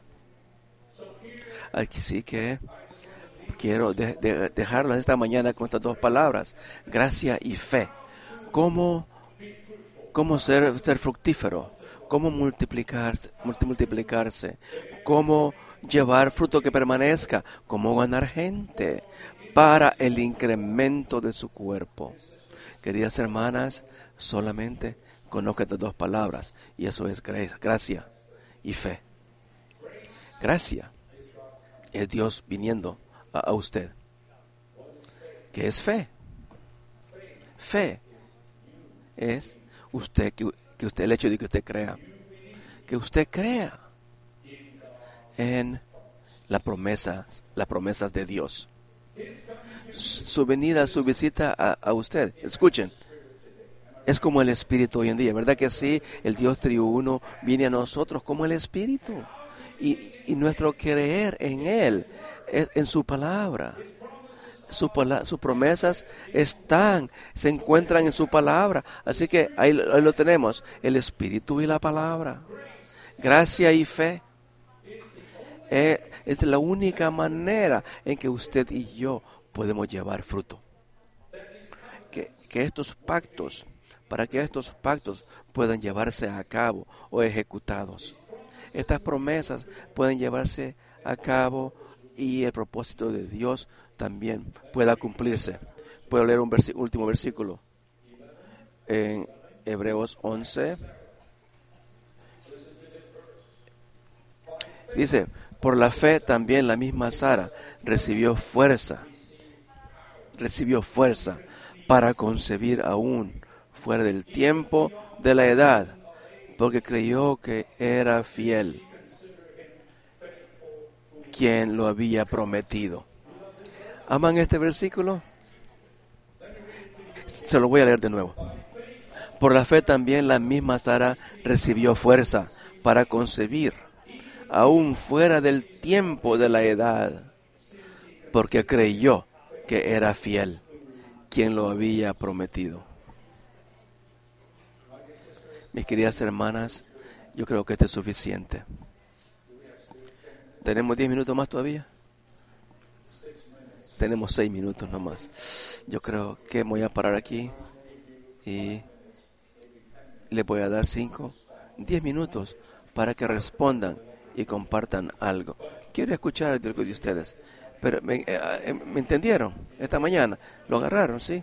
Así que quiero de, de, dejarlos esta mañana con estas dos palabras, gracia y fe. ¿Cómo, cómo ser, ser fructífero? ¿Cómo multiplicarse, multiplicarse? ¿Cómo llevar fruto que permanezca? ¿Cómo ganar gente para el incremento de su cuerpo? Queridas hermanas, solamente conozca estas dos palabras, y eso es gracia y fe. Gracia es Dios viniendo a, a usted. ¿Qué es fe? Fe es usted que, que usted el hecho de que usted crea, que usted crea en la promesa, las promesas de Dios. Su venida, su visita a, a usted, escuchen, es como el Espíritu hoy en día, ¿verdad que sí? El Dios triuno viene a nosotros como el Espíritu, y, y nuestro creer en Él, es, en su palabra. Su, sus promesas están, se encuentran en su palabra, así que ahí, ahí lo tenemos, el Espíritu y la palabra, gracia y fe. Eh, es la única manera en que usted y yo podemos llevar fruto. Que, que estos pactos, para que estos pactos puedan llevarse a cabo o ejecutados, estas promesas pueden llevarse a cabo y el propósito de Dios también pueda cumplirse. Puedo leer un versi- último versículo en Hebreos once. Dice, por la fe también la misma Sara recibió fuerza, recibió fuerza para concebir aún fuera del tiempo de la edad, porque creyó que era fiel quien lo había prometido. ¿Aman este versículo? Se lo voy a leer de nuevo. Por la fe también la misma Sara recibió fuerza para concebir, aún fuera del tiempo de la edad, porque creyó que era fiel quien lo había prometido. Mis queridas hermanas, yo creo que esto es suficiente. ¿Tenemos diez minutos más todavía? Tenemos seis minutos nomás. Yo creo que voy a parar aquí y les voy a dar cinco, diez minutos para que respondan y compartan algo. Quiero escuchar algo de ustedes. Pero ¿me, eh, ¿me entendieron? Esta mañana lo agarraron, ¿sí?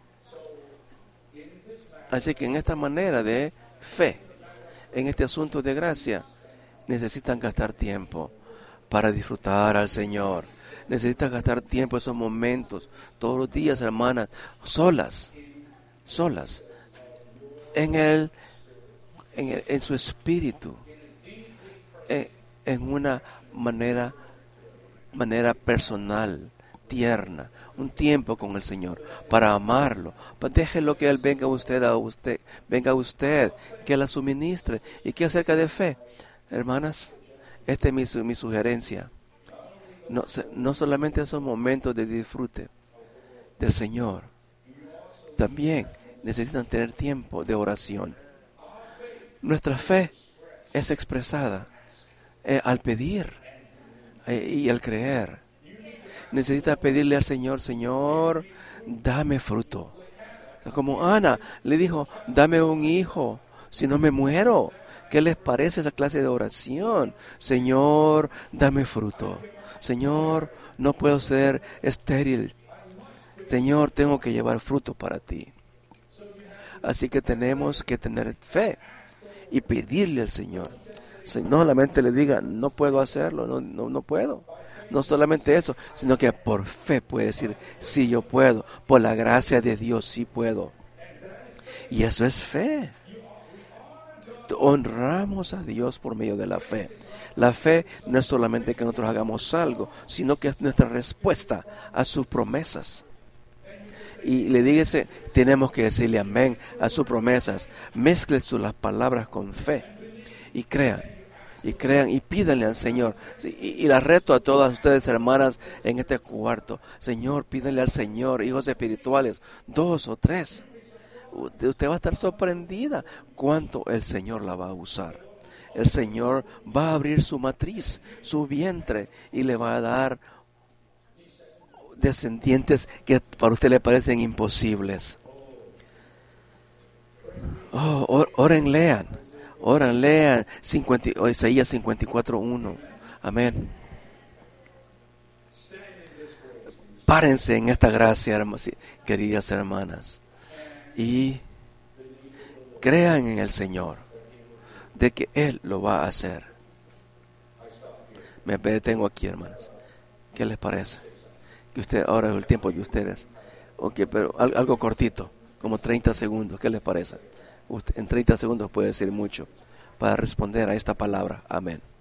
Así que en esta manera de fe, en este asunto de gracia, necesitan gastar tiempo para disfrutar al Señor. Necesitan gastar tiempo, esos momentos, todos los días, hermanas, solas, solas, en el, en, el, en su espíritu, en, en una manera, manera personal, tierna, un tiempo con el Señor, para amarlo. Pues déjelo que Él venga a usted, a usted, venga a usted, que la suministre. ¿Y qué acerca de fe? Hermanas, esta es mi, mi sugerencia. No, no solamente esos momentos de disfrute del Señor, también necesitan tener tiempo de oración. Nuestra fe es expresada eh, al pedir eh, y al creer. Necesita pedirle al Señor, Señor, dame fruto. Como Ana le dijo, dame un hijo, si no me muero? ¿Qué les parece esa clase de oración? Señor, dame fruto. Señor, no puedo ser estéril. Señor, tengo que llevar fruto para ti. Así que tenemos que tener fe y pedirle al Señor. No solamente le diga, no puedo hacerlo, no, no, no puedo. No solamente eso, sino que por fe puede decir, sí, yo puedo. Por la gracia de Dios, sí puedo. Y eso es fe. Honramos a Dios por medio de la fe. La fe no es solamente que nosotros hagamos algo, sino que es nuestra respuesta a sus promesas. Y le dígase, tenemos que decirle amén a sus promesas. Mezcle sus las palabras con fe y crean, y crean y pídanle al Señor. Y, y la reto a todas ustedes, hermanas, en este cuarto. Señor, pídanle al Señor, hijos espirituales, dos o tres. Usted va a estar sorprendida cuánto el Señor la va a usar. El Señor va a abrir su matriz, su vientre, y le va a dar descendientes que para usted le parecen imposibles. Oh, or, oren, lean, oren, lean cincuenta, oh, Isaías cincuenta y cuatro uno. Amén. Párense en esta gracia, hermanas, queridas hermanas, y crean en el Señor de que Él lo va a hacer. Me detengo aquí, hermanas. ¿Qué les parece? Que usted, ahora es el tiempo de ustedes. Ok, pero algo cortito, como treinta segundos. ¿Qué les parece? Usted, en treinta segundos puede decir mucho para responder a esta palabra. Amén.